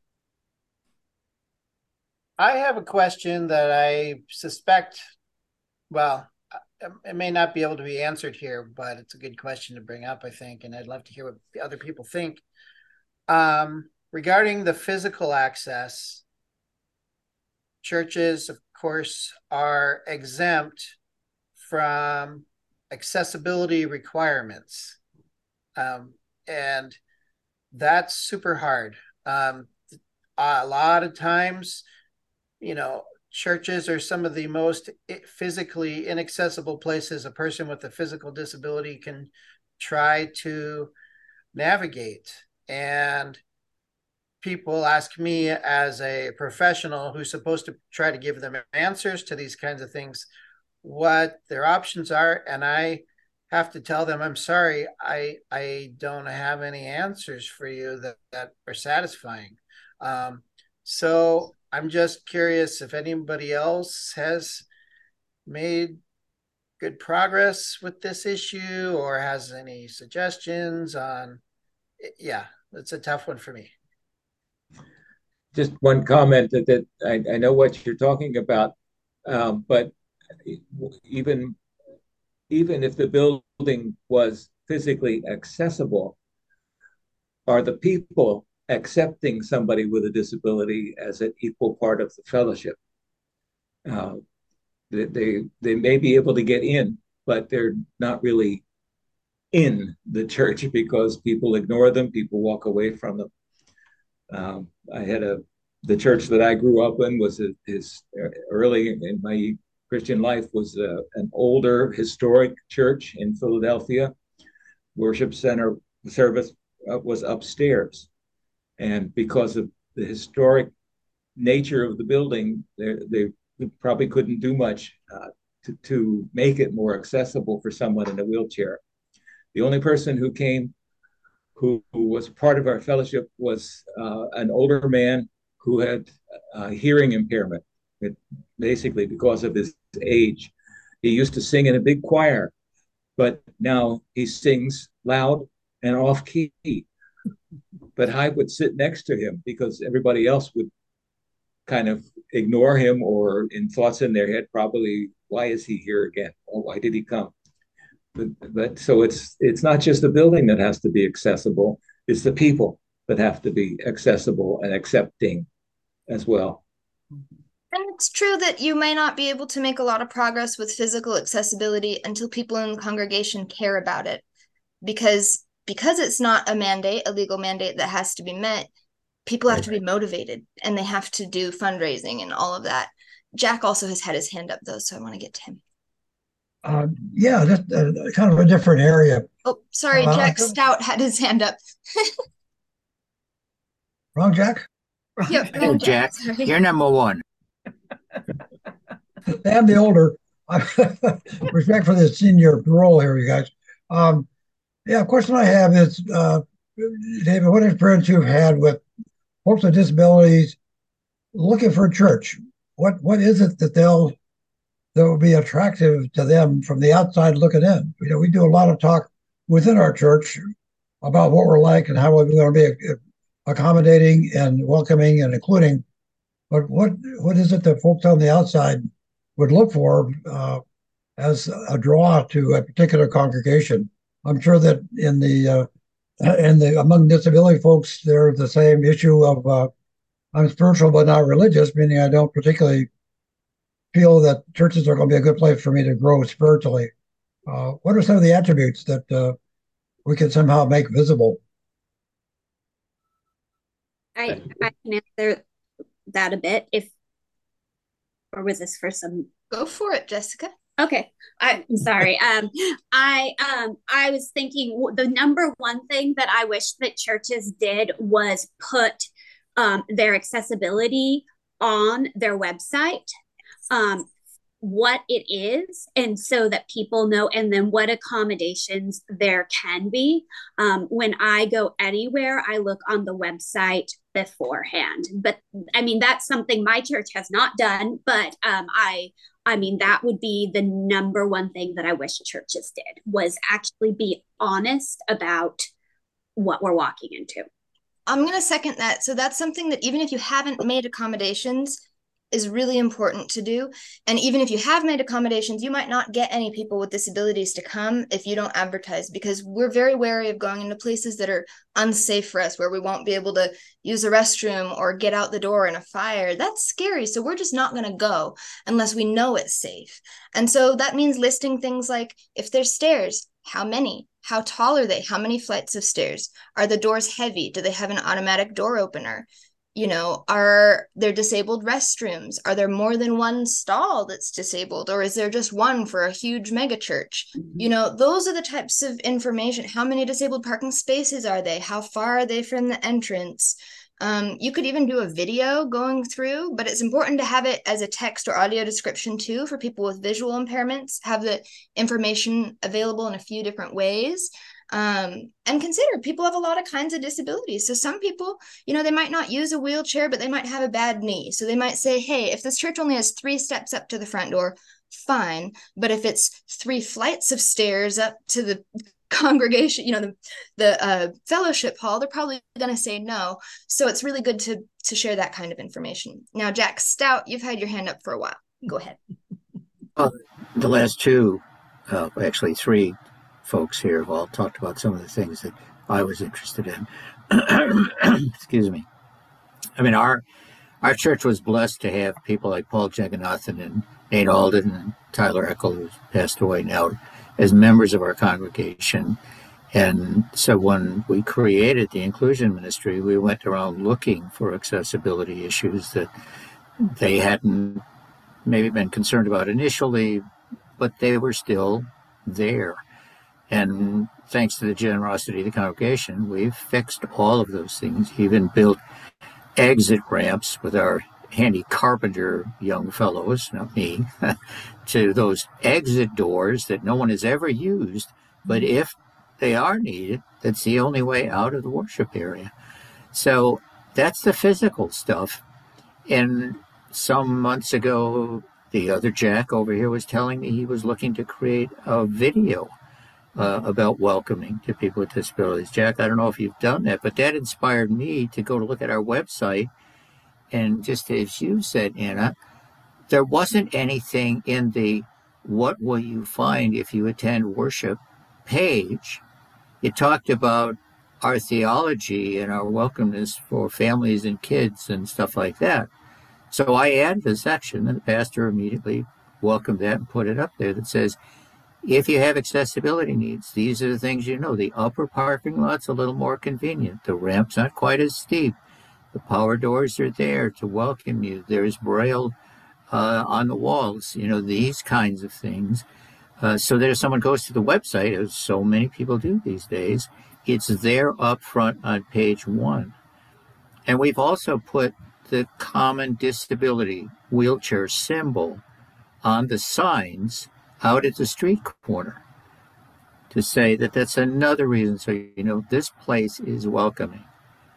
I have a question that I suspect, well, it may not be able to be answered here, but it's a good question to bring up, I think, and I'd love to hear what other people think. Um, regarding the physical access, churches, of course, are exempt from accessibility requirements. Um, and that's super hard. Um, a lot of times, you know, churches are some of the most physically inaccessible places a person with a physical disability can try to navigate. And people ask me as a professional who's supposed to try to give them answers to these kinds of things, what their options are. And I have to tell them, I'm sorry, I I don't have any answers for you that, that are satisfying. Um, so I'm just curious if anybody else has made good progress with this issue or has any suggestions on, yeah, it's a tough one for me. Just one comment that, that I, I know what you're talking about, um, but even even if the building was physically accessible, are the people accepting somebody with a disability as an equal part of the fellowship? Uh, they, they they may be able to get in, but they're not really in the church because people ignore them, people walk away from them. Um, I had a the church that I grew up in was a, is early in my Christian life was a, an older historic church in Philadelphia. Worship center service uh, was upstairs. And because of the historic nature of the building, they, they probably couldn't do much uh, to, to make it more accessible for someone in a wheelchair. The only person who came who, who was part of our fellowship was uh, an older man who had uh, hearing impairment, it, basically because of his age. He used to sing in a big choir, but now he sings loud and off key. But I would sit next to him because everybody else would kind of ignore him, or in thoughts in their head, probably, why is he here again? Or why did he come? But, but so it's it's not just the building that has to be accessible, it's the people that have to be accessible and accepting as well. And it's true that you may not be able to make a lot of progress with physical accessibility until people in the congregation care about it. Because because it's not a mandate, a legal mandate that has to be met, people have to be motivated and they have to do fundraising and all of that. Jack also has had his hand up though, so I want to get to him. Uh, yeah, that's uh, kind of a different area. Oh, sorry, uh, Jack Stout had his hand up. Wrong, Jack? Yep, Hey, Jack, sorry. you're number one. And the older. Respect for the senior role here, you guys. Um, yeah, a question I have is, uh, David, what experience you've had with folks with disabilities looking for a church? What what is it that they'll that will be attractive to them from the outside looking in? You know, we do a lot of talk within our church about what we're like and how we're going to be accommodating and welcoming and including. But what what is it that folks on the outside would look for uh, as a draw to a particular congregation? I'm sure that in the uh, in the among disability folks, there's the same issue of uh, I'm spiritual but not religious, meaning I don't particularly feel that churches are going to be a good place for me to grow spiritually. Uh, what are some of the attributes that uh, we can somehow make visible? I I can answer that a bit if, or was this for some? Go for it, Jessica. Okay, I'm sorry. Um, I um I was thinking the number one thing that I wish that churches did was put um their accessibility on their website, um, what it is, and so that people know, and then what accommodations there can be. Um, when I go anywhere, I look on the website beforehand. But I mean, that's something my church has not done, but um, I I mean, that would be the number one thing that I wish churches did, was actually be honest about what we're walking into. I'm going to second that. So that's something that even if you haven't made accommodations, is really important to do. And even if you have made accommodations, you might not get any people with disabilities to come if you don't advertise, because we're very wary of going into places that are unsafe for us, where we won't be able to use a restroom or get out the door in a fire. That's scary. So we're just not going to go unless we know it's safe. And so that means listing things like, if there's stairs, how many? How tall are they? How many flights of stairs? Are the doors heavy? Do they have an automatic door opener? You know, are there disabled restrooms? Are there more than one stall that's disabled? Or is there just one for a huge mega church? Mm-hmm. You know, those are the types of information. How many disabled parking spaces are they? How far are they from the entrance? Um, you could even do a video going through, but it's important to have it as a text or audio description too, for people with visual impairments, have the information available in a few different ways. Um, and consider people have a lot of kinds of disabilities. So some people, you know, they might not use a wheelchair, but they might have a bad knee. So they might say, hey, if this church only has three steps up to the front door, fine. But if it's three flights of stairs up to the congregation, you know, the, the uh, fellowship hall, they're probably going to say no. So it's really good to, to share that kind of information. Now, Jack Stout, you've had your hand up for a while. Go ahead. Well, the last two, uh, actually three folks here have all talked about some of the things that I was interested in. Excuse me. I mean, our our church was blessed to have people like Paul Jagannathan and Nate Alden and Tyler Eckel, who's passed away now, as members of our congregation. And so when we created the inclusion ministry, we went around looking for accessibility issues that they hadn't maybe been concerned about initially, but they were still there. And thanks to the generosity of the congregation, we've fixed all of those things, even built exit ramps with our handy carpenter young fellows, not me, to those exit doors that no one has ever used. But if they are needed, that's the only way out of the worship area. So that's the physical stuff. And some months ago, the other Jack over here was telling me he was looking to create a video uh, about welcoming to people with disabilities. Jack, I don't know if you've done that, but that inspired me to go to look at our website. And just as you said, Anna, there wasn't anything in the "what will you find if you attend worship" page. It talked about our theology and our welcomeness for families and kids and stuff like that. So I added a section, and the pastor immediately welcomed that and put it up there that says, if you have accessibility needs, these are the things you know. The upper parking lot's a little more convenient. The ramp's not quite as steep. The power doors are there to welcome you. There's Braille uh, on the walls, you know, these kinds of things. Uh, so that if someone goes to the website, as so many people do these days, it's there up front on page one. And we've also put the common disability wheelchair symbol on the signs out at the street corner to say that that's another reason. So, you know, this place is welcoming.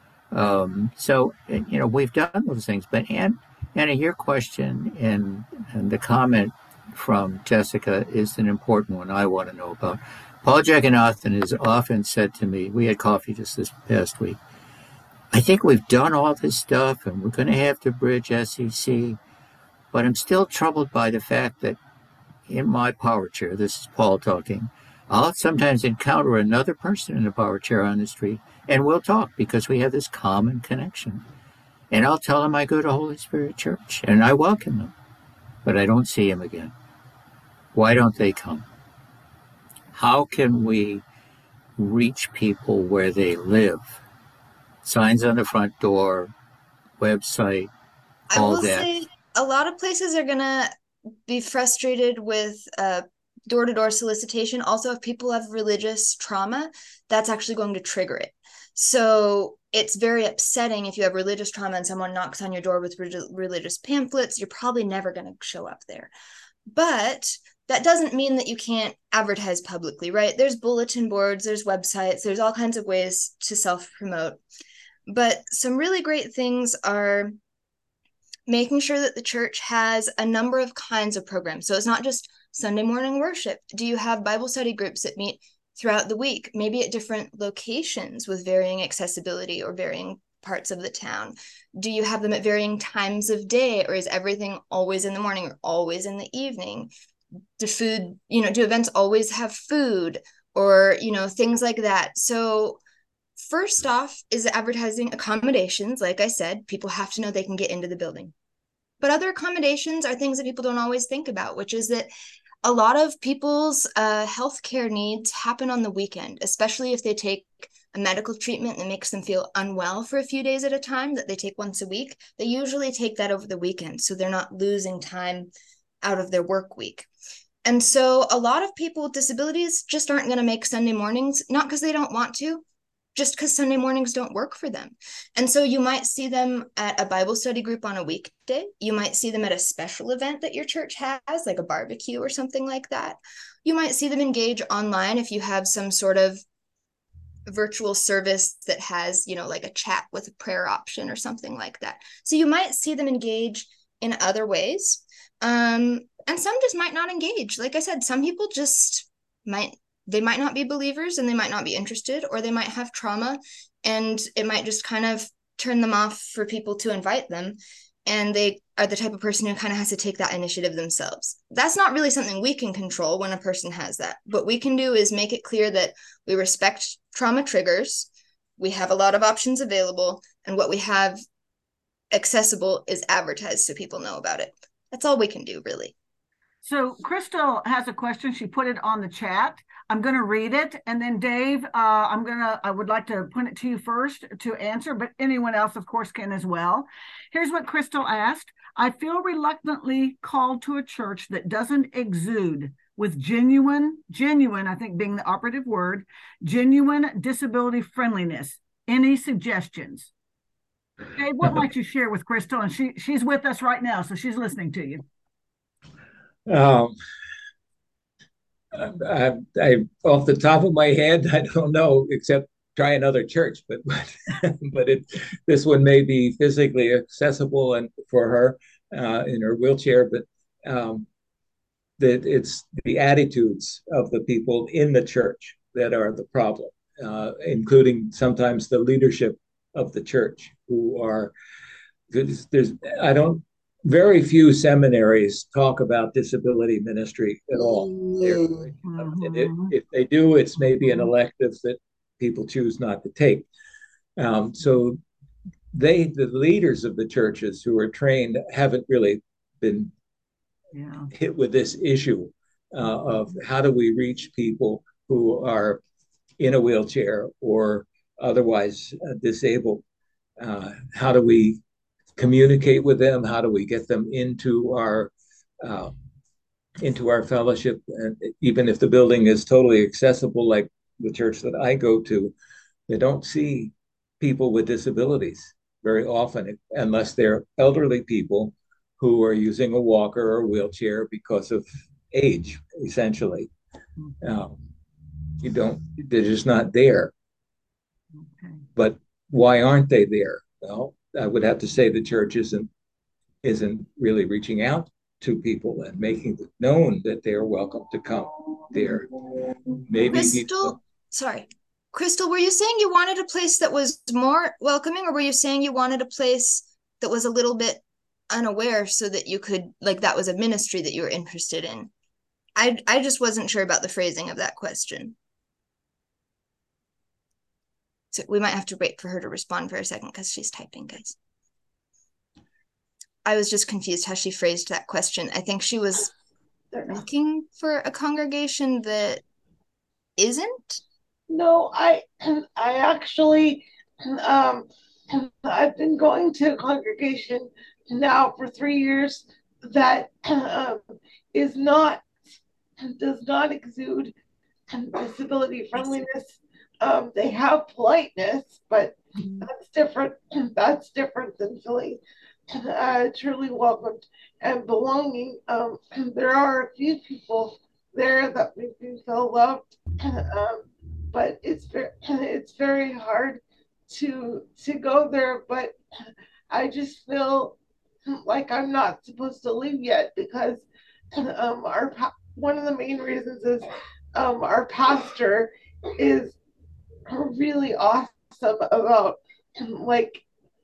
Um, so, you know, we've done those things. But Anna, Anna, your question and, and the comment from Jessica is an important one I want to know about. Paul Jagannathan has often said to me, we had coffee just this past week, I think we've done all this stuff and we're going to have to bridge S E C, but I'm still troubled by the fact that in my power chair, this is Paul talking, I'll sometimes encounter another person in a power chair on the street and we'll talk because we have this common connection. And I'll tell them I go to Holy Spirit Church and I welcome them, but I don't see him again. Why don't they come? How can we reach people where they live? Signs on the front door, website, all I will that. say a lot of places are going to be frustrated with uh, door-to-door solicitation. Also, if people have religious trauma, that's actually going to trigger it. So it's very upsetting if you have religious trauma and someone knocks on your door with re- religious pamphlets, you're probably never going to show up there. But that doesn't mean that you can't advertise publicly, right? There's bulletin boards, there's websites, there's all kinds of ways to self-promote. But some really great things are making sure that the church has a number of kinds of programs. So it's not just Sunday morning worship. Do you have Bible study groups that meet throughout the week, maybe at different locations with varying accessibility or varying parts of the town? Do you have them at varying times of day, or is everything always in the morning or always in the evening? Do food, you know, do events always have food, or, you know, things like that? So first off is advertising accommodations. Like I said, people have to know they can get into the building. But other accommodations are things that people don't always think about, which is that a lot of people's uh, healthcare needs happen on the weekend, especially if they take a medical treatment that makes them feel unwell for a few days at a time that they take once a week. They usually take that over the weekend, so they're not losing time out of their work week. And so a lot of people with disabilities just aren't going to make Sunday mornings, not because they don't want to, just because Sunday mornings don't work for them. And so you might see them at a Bible study group on a weekday. You might see them at a special event that your church has, like a barbecue or something like that. You might see them engage online if you have some sort of virtual service that has, you know, like a chat with a prayer option or something like that. So you might see them engage in other ways. Um, and some just might not engage. Like I said, some people just might They might not be believers and they might not be interested, or they might have trauma and it might just kind of turn them off for people to invite them. And they are the type of person who kind of has to take that initiative themselves. That's not really something we can control when a person has that. What we can do is make it clear that we respect trauma triggers. We have a lot of options available, and what we have accessible is advertised so people know about it. That's all we can do, really. So Crystal has a question. She put it on the chat. I'm going to read it. And then Dave, uh, I'm going to, I would like to put it to you first to answer, but anyone else, of course, can as well. Here's what Crystal asked. I feel reluctantly called to a church that doesn't exude with genuine, genuine, I think being the operative word, genuine disability friendliness. Any suggestions? Dave, what might you share with Crystal? And she she's with us right now, so she's listening to you. Um, I, I, off the top of my head, I don't know, except try another church. But but, but it this one may be physically accessible and for her uh, in her wheelchair, but um, that it's the attitudes of the people in the church that are the problem, uh, including sometimes the leadership of the church, who are there's, there's I don't very few seminaries talk about disability ministry at all. Mm-hmm. If, if they do, it's maybe an elective that people choose not to take. Um, so they, the leaders of the churches who are trained, haven't really been yeah. hit with this issue uh, of how do we reach people who are in a wheelchair or otherwise uh, disabled. Uh, how do we communicate with them? How do we get them into our uh, into our fellowship? And even if the building is totally accessible, like the church that I go to, they don't see people with disabilities very often, unless they're elderly people who are using a walker or a wheelchair because of age, essentially. Um, you don't, they're just not there. Okay. But why aren't they there? Well, I would have to say the church isn't isn't really reaching out to people and making it known that they are welcome to come there. Maybe Crystal, people, sorry, Crystal, were you saying you wanted a place that was more welcoming, or were you saying you wanted a place that was a little bit unaware so that you could, like, that was a ministry that you were interested in? I I just wasn't sure about the phrasing of that question. So we might have to wait for her to respond for a second because she's typing, guys. I was just confused how she phrased that question. I think she was looking for a congregation that isn't. No, I I actually um I've been going to a congregation now for three years that um, is not does not exude disability friendliness. Um, they have politeness, but that's different. That's different than feeling uh, truly welcomed and belonging. Um, there are a few people there that make me feel loved, um, but it's very, it's very hard to to go there. But I just feel like I'm not supposed to leave yet because um, our one of the main reasons is um, our pastor is really awesome about like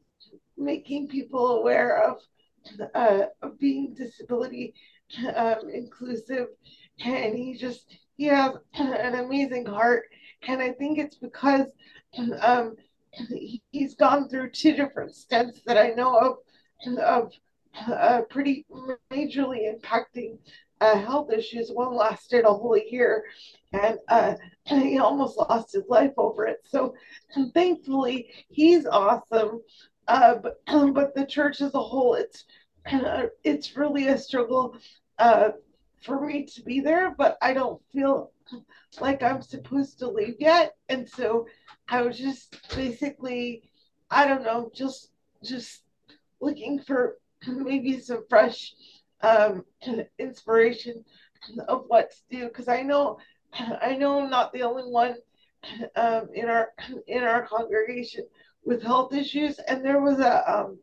making people aware of uh, of being disability um, inclusive, and he just he has an amazing heart, and I think it's because um, he's gone through two different stints that I know of of uh, pretty majorly impacting uh, health issues. One lasted a whole year, and uh, he almost lost his life over it. So thankfully, he's awesome. Uh, but, but the church as a whole, it's uh, it's really a struggle uh, for me to be there, but I don't feel like I'm supposed to leave yet. And so I was just basically, I don't know, just just looking for maybe some fresh um, inspiration of what to do, because I know I know I'm not the only one um, in our in our congregation with health issues. And there was a um,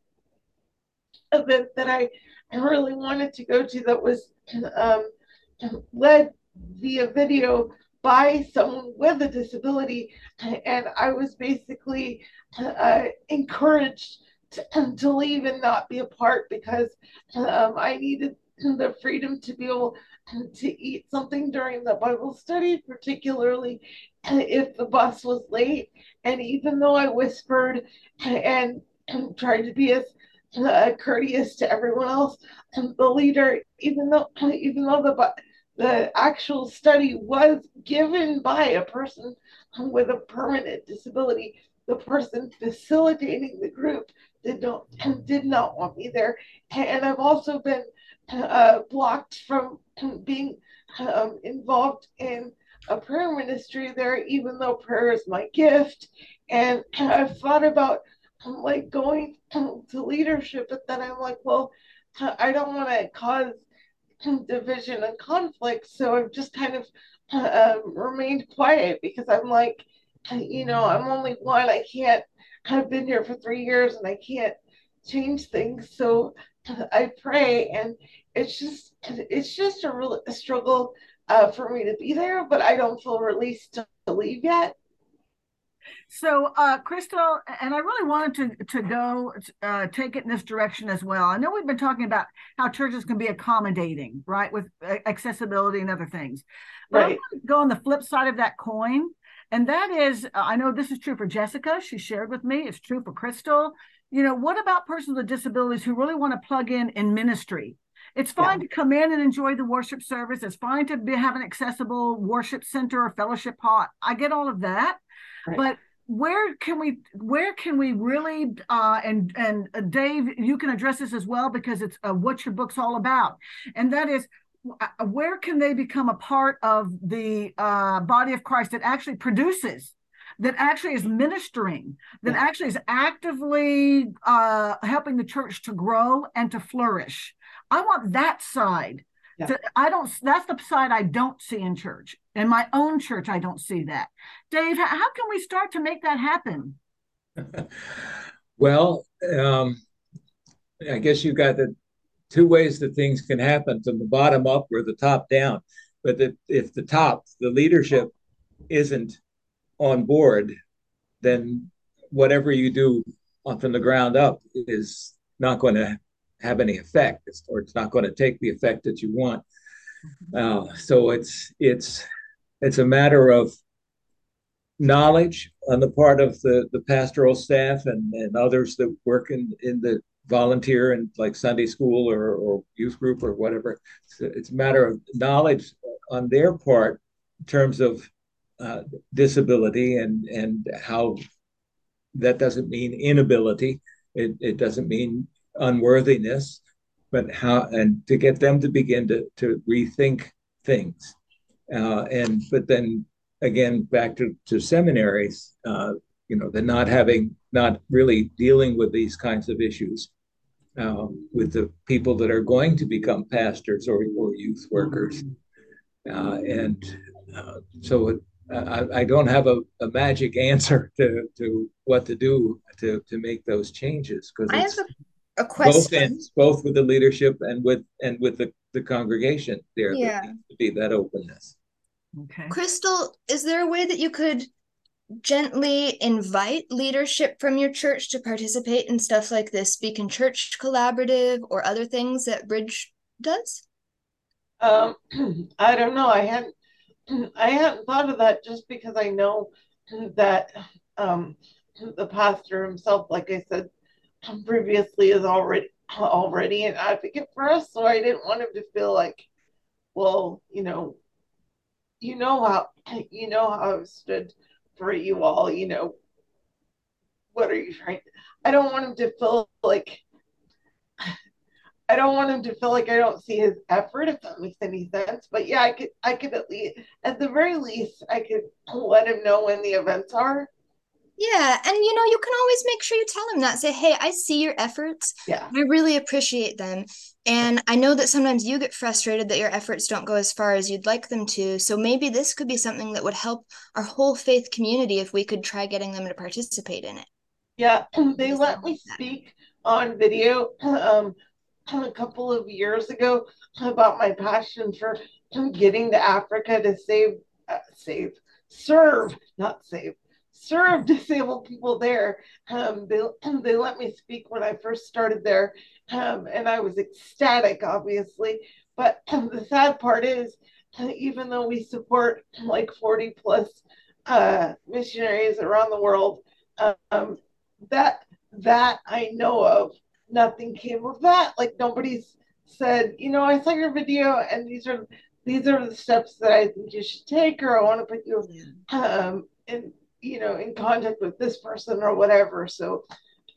event that I really wanted to go to that was um, led via video by someone with a disability, and I was basically uh, encouraged to, to leave and not be a part because um, I needed the freedom to be able to eat something during the Bible study, particularly if the bus was late. And even though I whispered and, and tried to be as uh, courteous to everyone else, and the leader, even though even though the the actual study was given by a person with a permanent disability, the person facilitating the group did not did not want me there, and I've also been uh, blocked from being um, involved in a prayer ministry there, even though prayer is my gift. And I've thought about like going to leadership, but then I'm like, well, I don't want to cause division and conflict, so I've just kind of uh, remained quiet because I'm like, you know, I'm only one. I can't. I've been here for three years and I can't change things. So I pray, and it's just it's just a real a struggle uh, for me to be there, but I don't feel released to leave yet. So, uh, Crystal, and I really wanted to to go uh, take it in this direction as well. I know we've been talking about how churches can be accommodating, right, with accessibility and other things. But right. I want to go on the flip side of that coin, and that is, I know this is true for Jessica. She shared with me. It's true for Crystal. You know, what about persons with disabilities who really want to plug in in ministry? It's fine yeah. to come in and enjoy the worship service. It's fine to be, have an accessible worship center or fellowship hall. I get all of that, right. but where can we where can we really uh and and uh, Dave, you can address this as well, because it's uh, what your book's all about, and that is uh, where can they become a part of the uh body of Christ that actually produces, that actually is ministering, that yeah. actually is actively uh helping the church to grow and to flourish. I want that side. Yeah. To, I don't, that's the side I don't see in church. In my own church, I don't see that. Dave, how can we start to make that happen? Well, um, I guess you've got the two ways that things can happen, from the bottom up or the top down. But the, if the top, the leadership, isn't on board, then whatever you do on, from the ground up is not going to have any effect, it's, or it's not going to take the effect that you want. Uh, so it's it's it's a matter of knowledge on the part of the, the pastoral staff and, and others that work in, in the volunteer and like Sunday school or, or youth group or whatever. It's, it's a matter of knowledge on their part in terms of uh, disability, and, and how that doesn't mean inability. It, it doesn't mean unworthiness, but how, and to get them to begin to, to rethink things. Uh, and, but then again, back to, to seminaries, uh, you know, the not having, not really dealing with these kinds of issues uh, with the people that are going to become pastors or, or youth workers. Uh, and uh, so it, I, I don't have a, a magic answer to, to what to do to, to make those changes, because it's I have a, a question. Both ends, both with the leadership and with and with the, the congregation. There, yeah. there needs to be that openness. Okay. Crystal, is there a way that you could gently invite leadership from your church to participate in stuff like this Beacon Church Collaborative or other things that Bridge does? Um, I don't know. I hadn't I hadn't thought of that, just because I know that um, the pastor himself, like I said previously, is already already an advocate for us. So I didn't want him to feel like, well, you know, you know how you know how I've stood for you all. You know, what are you trying? I don't want him to feel like. I don't want him to feel like I don't see his effort, if that makes any sense. But yeah, I could, I could at least, at the very least, I could let him know when the events are. Yeah, and you know, you can always make sure you tell him that. Say, hey, I see your efforts. Yeah. I really appreciate them. And I know that sometimes you get frustrated that your efforts don't go as far as you'd like them to. So maybe this could be something that would help our whole faith community if we could try getting them to participate in it. Yeah, they let me speak on video um, a couple of years ago about my passion for getting to Africa to save, uh, save, serve, not save, serve disabled people there. Um, they, they let me speak when I first started there, um, and I was ecstatic, obviously. But um, the sad part is, even though we support like forty plus uh, missionaries around the world, um, that that I know of, nothing came of that. Like, nobody's said, you know, I saw your video and these are these are the steps that I think you should take, or I want to put you um in, you know, in contact with this person or whatever. So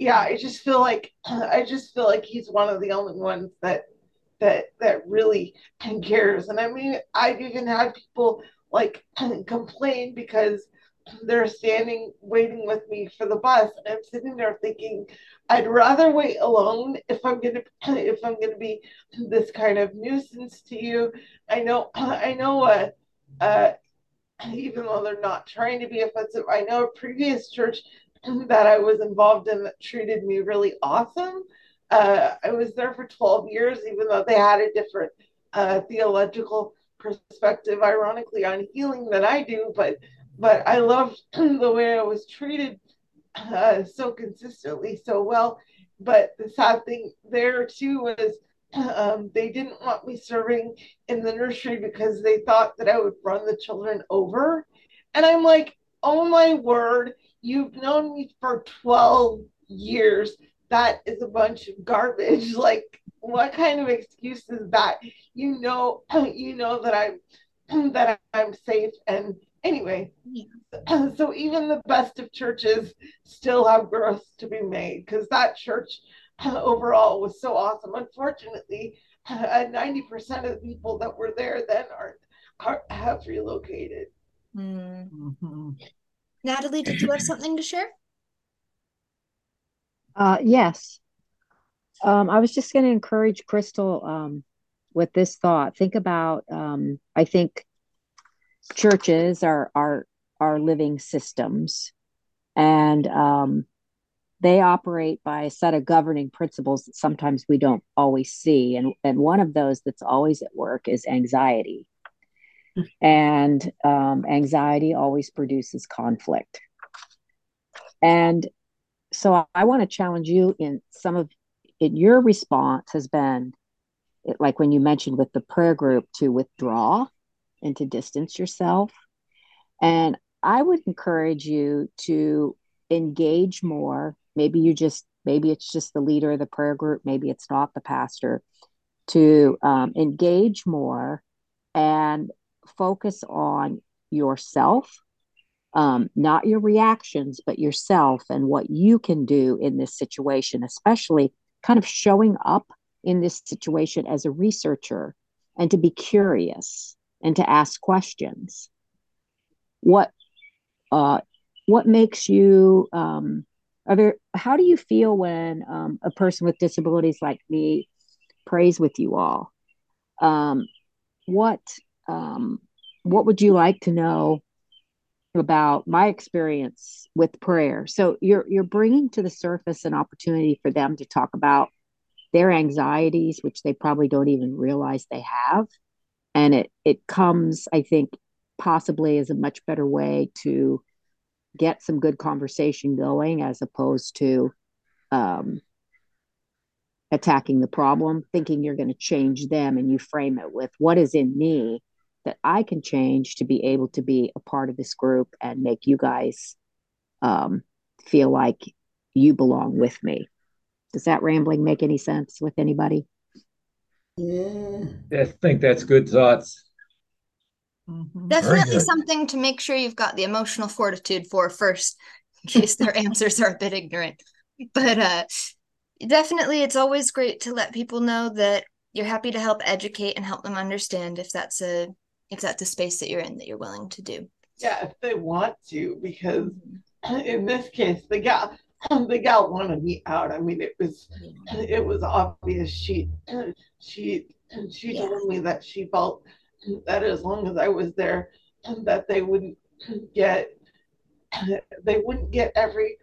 yeah, I just feel like I just feel like he's one of the only ones that that that really cares. And I mean, I've even had people like complain because they're standing waiting with me for the bus, and I'm sitting there thinking, I'd rather wait alone if I'm gonna if I'm gonna be this kind of nuisance to you. I know I know uh, uh even though they're not trying to be offensive, I know a previous church that I was involved in that treated me really awesome. Uh, I was there for twelve years, even though they had a different uh, theological perspective, ironically, on healing than I do. But but I loved the way I was treated uh, so consistently, so well. But the sad thing there too was um, they didn't want me serving in the nursery because they thought that I would run the children over. And I'm like, oh my word, you've known me for twelve years. That is a bunch of garbage. Like, what kind of excuse is that? You know, you know that I'm that I'm safe. And anyway, so even the best of churches still have growth to be made, because that church overall was so awesome. Unfortunately, uh, ninety percent of the people that were there then aren't are, have relocated. Mm. Mm-hmm. Natalie, did you have something to share? Uh, yes. Um, I was just going to encourage Crystal um, with this thought. Think about, um, I think churches are are are living systems, and um, they operate by a set of governing principles that sometimes we don't always see. And and one of those that's always at work is anxiety. And um, anxiety always produces conflict. And so I, I want to challenge you in some of in your response has been like when you mentioned with the prayer group to withdraw and to distance yourself. And I would encourage you to engage more. Maybe you just, maybe it's just the leader of the prayer group. Maybe it's not the pastor, to um, engage more and focus on yourself, um, not your reactions, but yourself and what you can do in this situation, especially kind of showing up in this situation as a researcher and to be curious and to ask questions. What uh, what makes you um, are there? How do you feel when um, a person with disabilities like me prays with you all? Um, what um, what would you like to know about my experience with prayer? So you're you're bringing to the surface an opportunity for them to talk about their anxieties, which they probably don't even realize they have, and it it comes, I think, possibly as a much better way to get some good conversation going as opposed to um, attacking the problem, thinking you're going to change them, and you frame it with what is in me that I can change to be able to be a part of this group and make you guys um, feel like you belong with me. Does that rambling make any sense with anybody? Yeah. I think that's good thoughts. Mm-hmm. Definitely something to make sure you've got the emotional fortitude for first, in case their answers are a bit ignorant. But uh, definitely, it's always great to let people know that you're happy to help educate and help them understand if that's a if that's a space that you're in that you're willing to do. Yeah, if they want to, because in this case, the gal the gal wanted me out. I mean, it was it was obvious. She she she Yeah. told me that she felt that as long as I was there, that they wouldn't get they wouldn't get every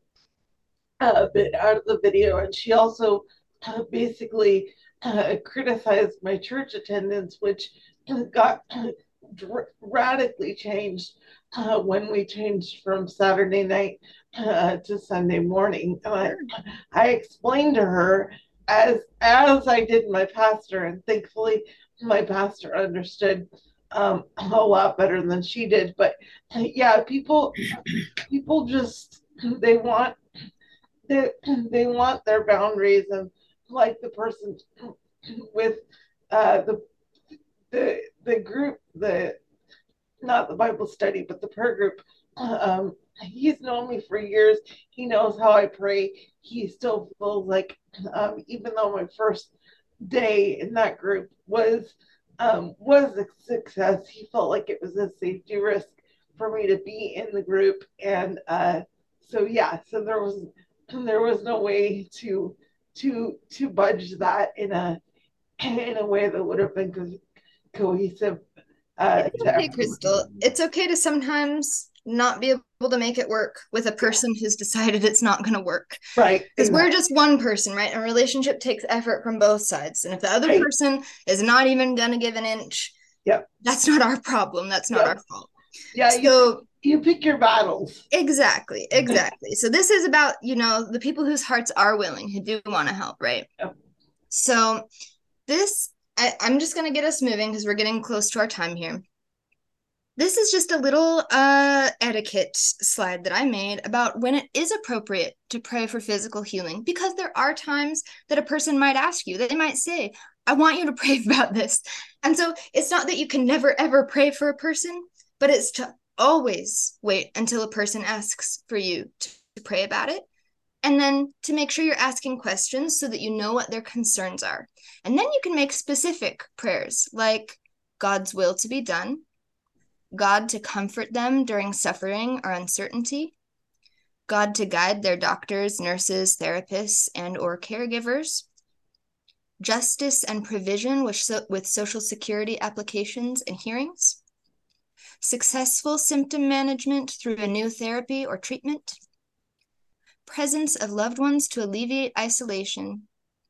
uh, bit out of the video. And she also uh, basically uh, criticized my church attendance, which got dr- radically changed uh, when we changed from Saturday night uh, to Sunday morning. And I, I explained to her as as I did my pastor, and thankfully my pastor understood um, a lot better than she did. But yeah, people people just they want they, they want their boundaries, and like the person with uh, the the the group, the not the Bible study, but the prayer group um, he's known me for years. He knows how I pray. He still feels like, um, even though my first day in that group was um, was a success, he felt like it was a safety risk for me to be in the group. And uh, so yeah, so there was there was no way to to to budge that in a in a way that would have been co- cohesive uh, It's to okay, everyone. Crystal. It's okay to sometimes not be able to make it work with a person who's decided it's not going to work. Right. Because we're Exactly. just one person, right? A relationship takes effort from both sides. And if the other Right. person is not even going to give an inch, Yep. that's not our problem. That's not Yep. our fault. Yeah. You, So you pick your battles. exactly, exactly. So this is about, you know, the people whose hearts are willing, who do want to help, right? Yep. So this, I, I'm just going to get us moving because we're getting close to our time here. This is just a little uh, etiquette slide that I made about when it is appropriate to pray for physical healing, because there are times that a person might ask you, they might say, I want you to pray about this. And so it's not that you can never, ever pray for a person, but it's to always wait until a person asks for you to, to pray about it. And then to make sure you're asking questions so that you know what their concerns are. And then you can make specific prayers like God's will to be done, God to comfort them during suffering or uncertainty, God to guide their doctors, nurses, therapists, and or caregivers, justice and provision with, so, with Social Security applications and hearings, successful symptom management through a new therapy or treatment, presence of loved ones to alleviate isolation,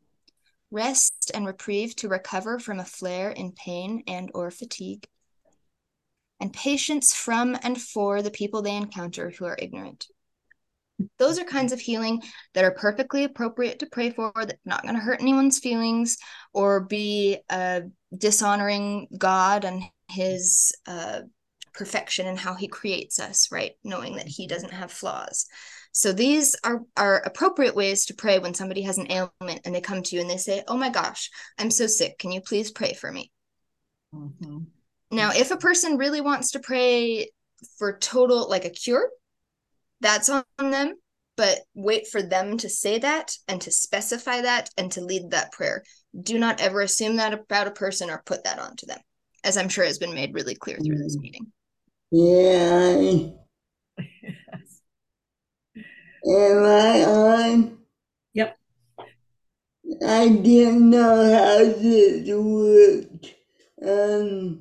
rest and reprieve to recover from a flare in pain and or fatigue, and patience from and for the people they encounter who are ignorant. Those are kinds of healing that are perfectly appropriate to pray for, that's not going to hurt anyone's feelings or be uh, dishonoring God and his uh, perfection and how he creates us, right? Knowing that he doesn't have flaws. So these are, are appropriate ways to pray when somebody has an ailment and they come to you and they say, oh my gosh, I'm so sick. Can you please pray for me? Mm-hmm. Now, if a person really wants to pray for total, like a cure, that's on them, but wait for them to say that and to specify that and to lead that prayer. Do not ever assume that about a person or put that onto them, as I'm sure has been made really clear through this meeting. Yeah. Yes. Am I on? Yep. I didn't know how this worked. Um,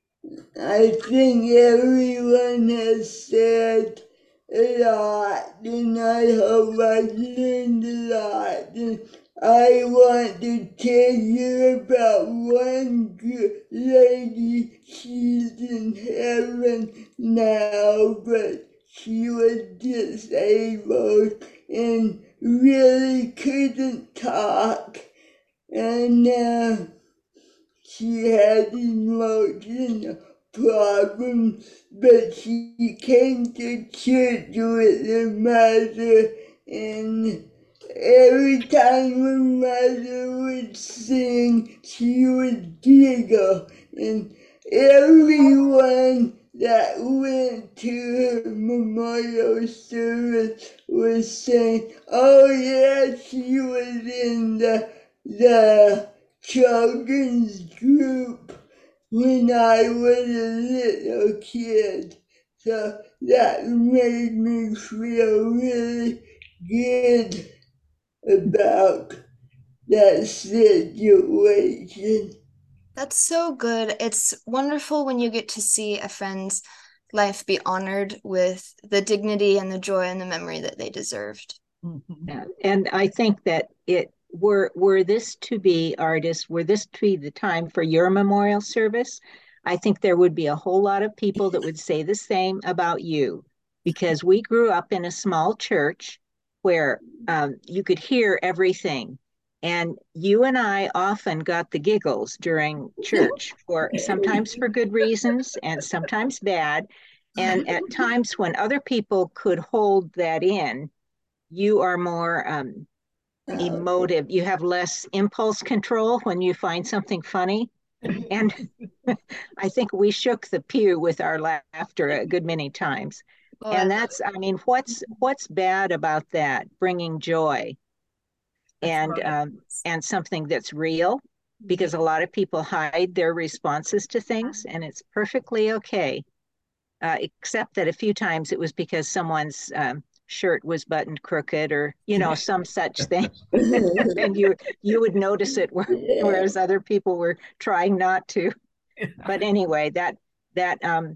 I think everyone has said a lot, and I hope I learned a lot. And I want to tell you about one good lady. She's in heaven now, but she was disabled and really couldn't talk. And uh, she had emotional problems, but she came to church with her mother, and every time her mother would sing, she would giggle, and everyone that went to her memorial service was saying, oh yeah, she was in the, the children's group when I was a little kid. So that made me feel really good about that situation. That's so good. It's wonderful when you get to see a friend's life be honored with the dignity and the joy and the memory that they deserved. Mm-hmm. Yeah. And I think that it were were this to be, artists, were this to be the time for your memorial service, I think there would be a whole lot of people that would say the same about you, because we grew up in a small church where um, you could hear everything. And you and I often got the giggles during church, for sometimes for good reasons and sometimes bad. And at times when other people could hold that in, you are more um, emotive. You have less impulse control when you find something funny. And I think we shook the pew with our laughter a good many times. Oh, and that's, I mean, what's what's bad about that? Bringing joy and right. um, and something that's real, because a lot of people hide their responses to things, and it's perfectly okay. Uh, except that a few times it was because someone's um, shirt was buttoned crooked, or you know, some such thing, and you you would notice it, whereas other people were trying not to. But anyway, that that um,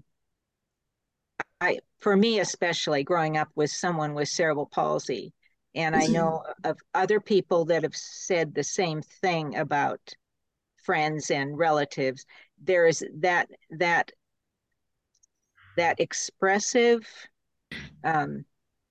I for me especially, growing up with someone with cerebral palsy, and I know of other people that have said the same thing about friends and relatives. There is that that that expressive um,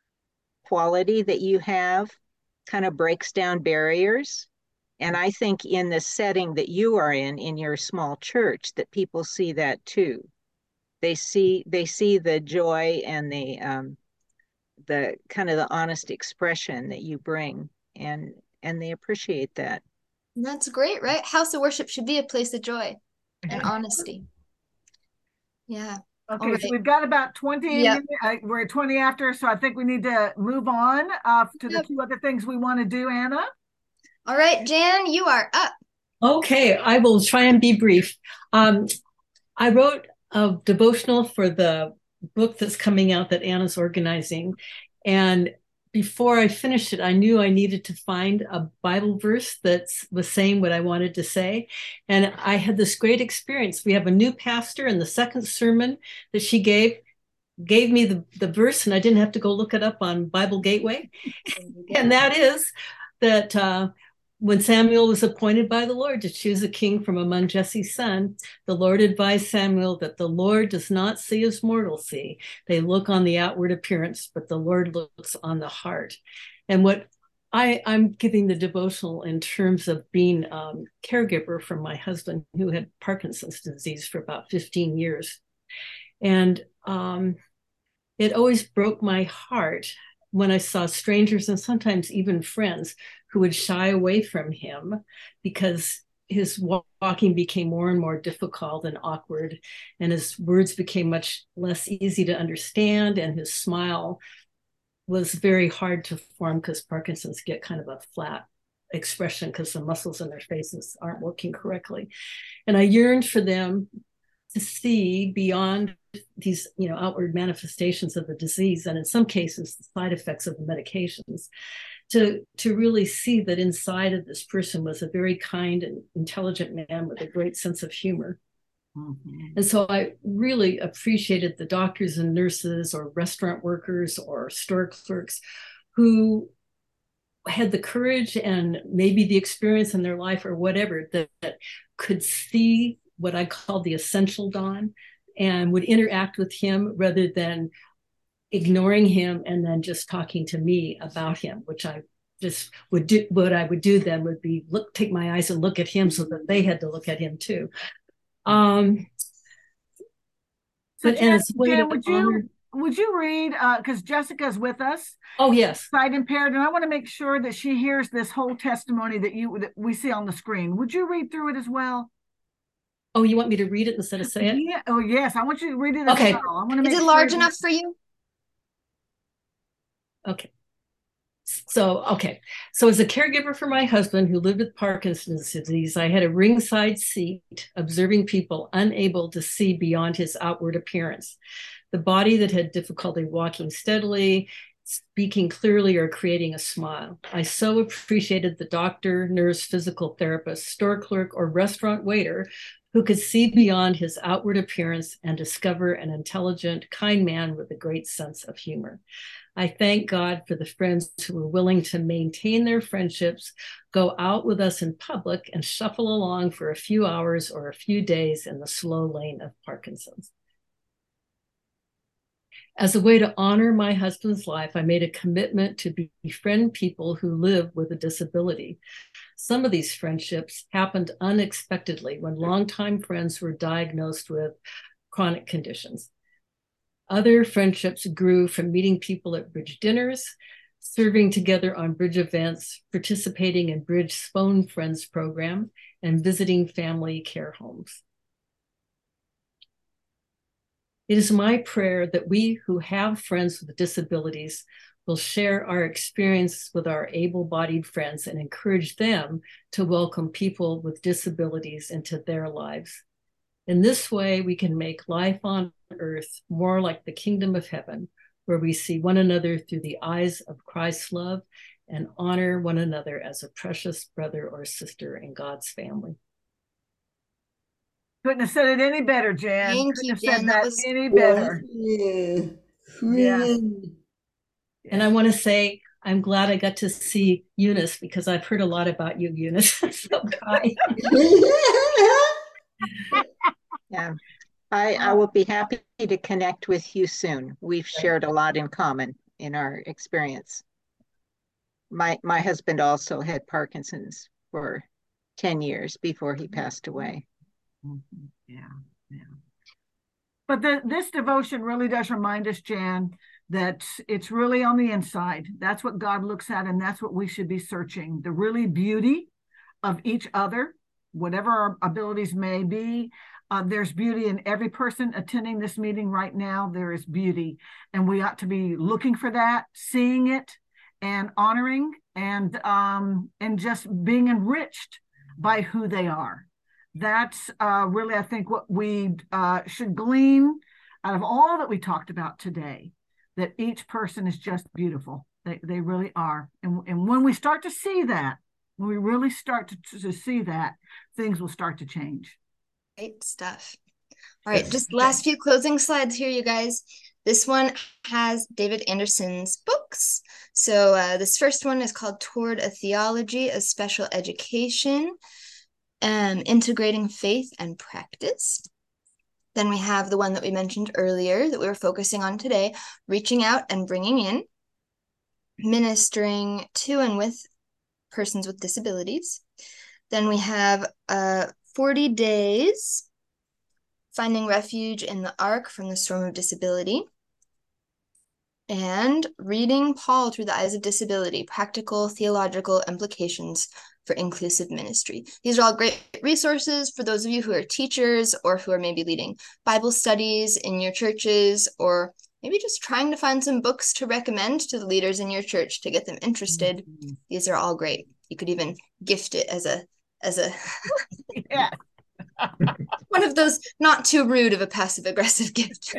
quality that you have kind of breaks down barriers. And I think in the setting that you are in, in your small church, that people see that too. They see they see the joy and the um, the kind of the honest expression that you bring, and and they appreciate that. That's great, right? House of worship should be a place of joy and honesty. Yeah. Okay, All so right. we've got about twenty Yep. minutes. Uh, we're at twenty after, so I think we need to move on uh, to Yep. the two other things we want to do, Anna. All right, Jan, you are up. Okay, I will try and be brief. Um, I wrote a devotional for the book that's coming out that Anna's organizing. And before I finished it, I knew I needed to find a Bible verse that was saying what I wanted to say. And I had this great experience. We have a new pastor, and the second sermon that she gave gave me the, the verse, and I didn't have to go look it up on Bible Gateway. And that is that uh, when Samuel was appointed by the Lord to choose a king from among Jesse's sons, the Lord advised Samuel that the Lord does not see as mortals see. They look on the outward appearance, but the Lord looks on the heart. And what I, I'm giving the devotional in terms of being a um, caregiver for my husband, who had Parkinson's disease for about fifteen years. And um, it always broke my heart when I saw strangers and sometimes even friends who would shy away from him because his walking became more and more difficult and awkward, and his words became much less easy to understand, and his smile was very hard to form because Parkinson's get kind of a flat expression because the muscles in their faces aren't working correctly. And I yearned for them to see beyond these, you know, outward manifestations of the disease, and in some cases, the side effects of the medications, to, to really see that inside of this person was a very kind and intelligent man with a great sense of humor. Mm-hmm. And so I really appreciated the doctors and nurses or restaurant workers or store clerks who had the courage and maybe the experience in their life or whatever that, that could see what I called the essential Don and would interact with him rather than ignoring him and then just talking to me about him, which I just would do. What I would do then would be look, take my eyes and look at him so that they had to look at him too. Um, so but Jan, and it's Jan, would you honor... would you read because uh, Jessica's with us? Oh yes, sight impaired, and I want to make sure that she hears this whole testimony that you that we see on the screen. Would you read through it as well? Oh, you want me to read it instead of say it? Yeah. Oh, yes. I want you to read it as okay. well. I want to make Is it sure large that... enough for you? Okay. So, okay. So as a caregiver for my husband who lived with Parkinson's disease, I had a ringside seat observing people unable to see beyond his outward appearance. The body that had difficulty walking steadily, speaking clearly, or creating a smile. I so appreciated the doctor, nurse, physical therapist, store clerk, or restaurant waiter who could see beyond his outward appearance and discover an intelligent, kind man with a great sense of humor. I thank God for the friends who were willing to maintain their friendships, go out with us in public, and shuffle along for a few hours or a few days in the slow lane of Parkinson's. As a way to honor my husband's life, I made a commitment to befriend people who live with a disability. Some of these friendships happened unexpectedly when longtime friends were diagnosed with chronic conditions. Other friendships grew from meeting people at bridge dinners, serving together on bridge events, participating in Bridge Phone Friends program, and visiting family care homes. It is my prayer that we who have friends with disabilities will share our experience with our able-bodied friends and encourage them to welcome people with disabilities into their lives. In this way, we can make life on earth more like the kingdom of heaven, where we see one another through the eyes of Christ's love and honor one another as a precious brother or sister in God's family. Couldn't have said it any better, Jan. Thank Couldn't you, have Jan. said That that was any better. Yeah. Yeah. And I want to say, I'm glad I got to see Eunice, because I've heard a lot about you, Eunice. So hi. Yeah, I, I will be happy to connect with you soon. We've shared a lot in common in our experience. My, my husband also had Parkinson's for ten years before he passed away. Yeah, yeah. But the, this devotion really does remind us, Jan, that it's really on the inside. That's what God looks at, and that's what we should be searching. The really beauty of each other, whatever our abilities may be. Uh, there's beauty in every person attending this meeting right now. There is beauty, and we ought to be looking for that, seeing it, and honoring, and um, and just being enriched by who they are. That's uh, really, I think, what we uh, should glean out of all that we talked about today, that each person is just beautiful. They, they really are. And, and when we start to see that, when we really start to, to see that, things will start to change. Great stuff. All right, just last few closing slides here, you guys. This one has David Anderson's books. So uh, this first one is called Toward a Theology of Special Education, um, Integrating Faith and Practice. Then we have the one that we mentioned earlier that we were focusing on today, Reaching Out and Bringing In, Ministering to and with Persons with Disabilities. Then we have uh, forty days, Finding Refuge in the Ark from the Storm of Disability, and Reading Paul Through the Eyes of Disability, Practical Theological Implications for Inclusive Ministry. These are all great resources for those of you who are teachers or who are maybe leading Bible studies in your churches, or maybe just trying to find some books to recommend to the leaders in your church to get them interested. Mm-hmm. These are all great. You could even gift it as a as a yeah. one of those not too rude of a passive aggressive gift.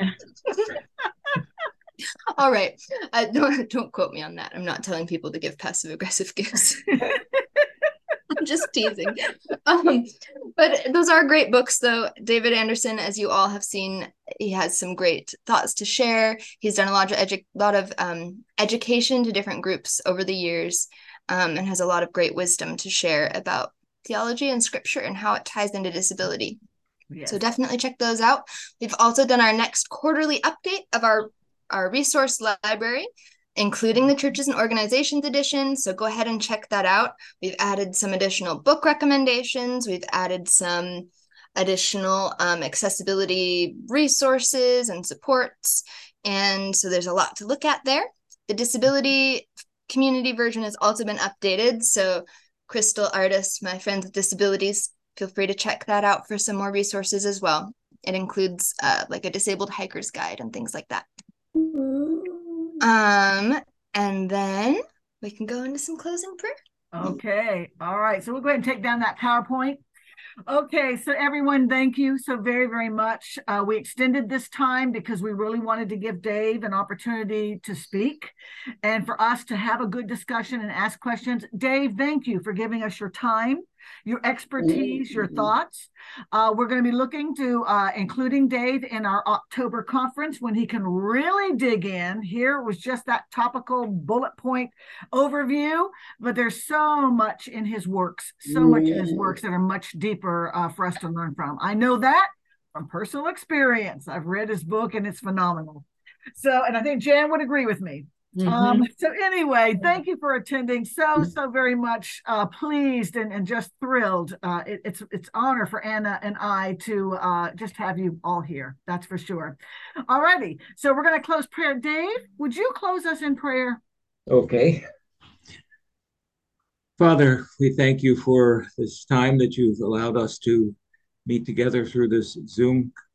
All right. Uh, don't, don't quote me on that. I'm not telling people to give passive aggressive gifts. I'm just teasing. Um, but those are great books, though. David Anderson, as you all have seen, he has some great thoughts to share. He's done a lot of, edu- lot of um, education to different groups over the years, um, and has a lot of great wisdom to share about theology and scripture and how it ties into disability. Yes. So definitely check those out. We've also done our next quarterly update of our, our resource library, including the Churches and Organizations edition. So go ahead and check that out. We've added some additional book recommendations. We've added some additional um, accessibility resources and supports. And so there's a lot to look at there. The disability community version has also been updated. So Crystal, Artis, my friends with disabilities, feel free to check that out for some more resources as well. It includes uh, like a disabled hiker's guide and things like that. Um, and then we can go into some closing prayer. Okay. All right. So we'll go ahead and take down that PowerPoint. Okay, so everyone, thank you so very, very much. Uh, we extended this time because we really wanted to give Dave an opportunity to speak and for us to have a good discussion and ask questions. Dave, thank you for giving us your time, your expertise, your thoughts. Uh, we're going to be looking to uh, including Dave in our October conference when he can really dig in. Here was just that topical bullet point overview, but there's so much in his works, so much in his works that are much deeper uh, for us to learn from. I know that from personal experience. I've read his book and it's phenomenal. So, and I think Jan would agree with me. Mm-hmm. Um, so anyway, thank you for attending so, so very much. Uh, pleased and, and just thrilled. Uh, it, it's it's honor for Anna and I to uh, just have you all here. That's for sure. All righty. So we're going to close prayer. Dave, would you close us in prayer? Okay. Father, we thank you for this time that you've allowed us to meet together through this Zoom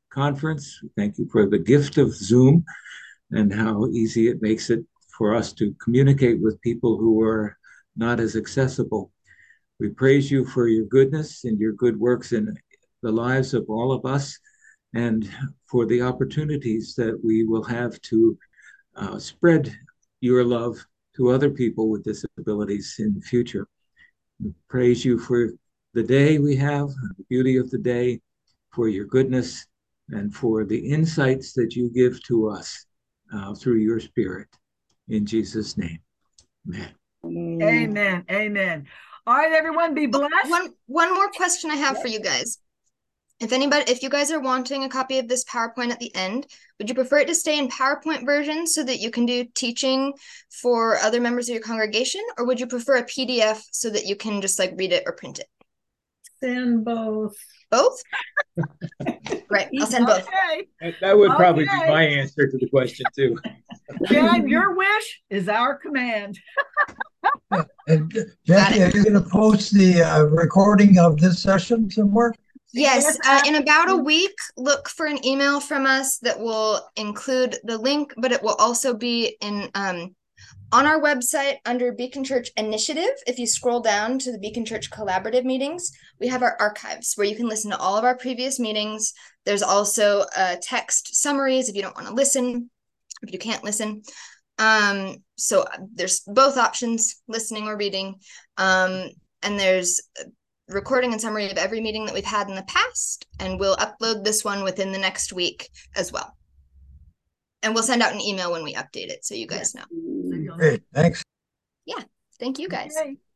conference. Thank you for the gift of Zoom and how easy it makes it for us to communicate with people who are not as accessible. We praise you for your goodness and your good works in the lives of all of us, and for the opportunities that we will have to uh, spread your love to other people with disabilities in the future. We praise you for the day we have, the beauty of the day, for your goodness, and for the insights that you give to us uh, through your Spirit. In Jesus' name, amen. Amen. Amen. All right, everyone, be blessed. One, one more question I have for you guys. If anybody, if you guys are wanting a copy of this PowerPoint at the end, would you prefer it to stay in PowerPoint version so that you can do teaching for other members of your congregation, or would you prefer a P D F so that you can just like read it or print it? Send both. Both? Right, I'll send both. Okay. That, that would probably Okay. be my answer to the question too. Jan, your wish is our command. And Jackie, are you going to post the uh, recording of this session somewhere? Yes, uh, in about a week, look for an email from us that will include the link, but it will also be in um, on our website under Beacon Church Initiative. If you scroll down to the Beacon Church Collaborative meetings, we have our archives where you can listen to all of our previous meetings. There's also uh, text summaries if you don't want to listen, if you can't listen. Um, so there's both options, listening or reading. Um, and there's recording and summary of every meeting that we've had in the past, and we'll upload this one within the next week as well. And we'll send out an email when we update it so you guys know. Great, thanks. Yeah, thank you guys. Okay.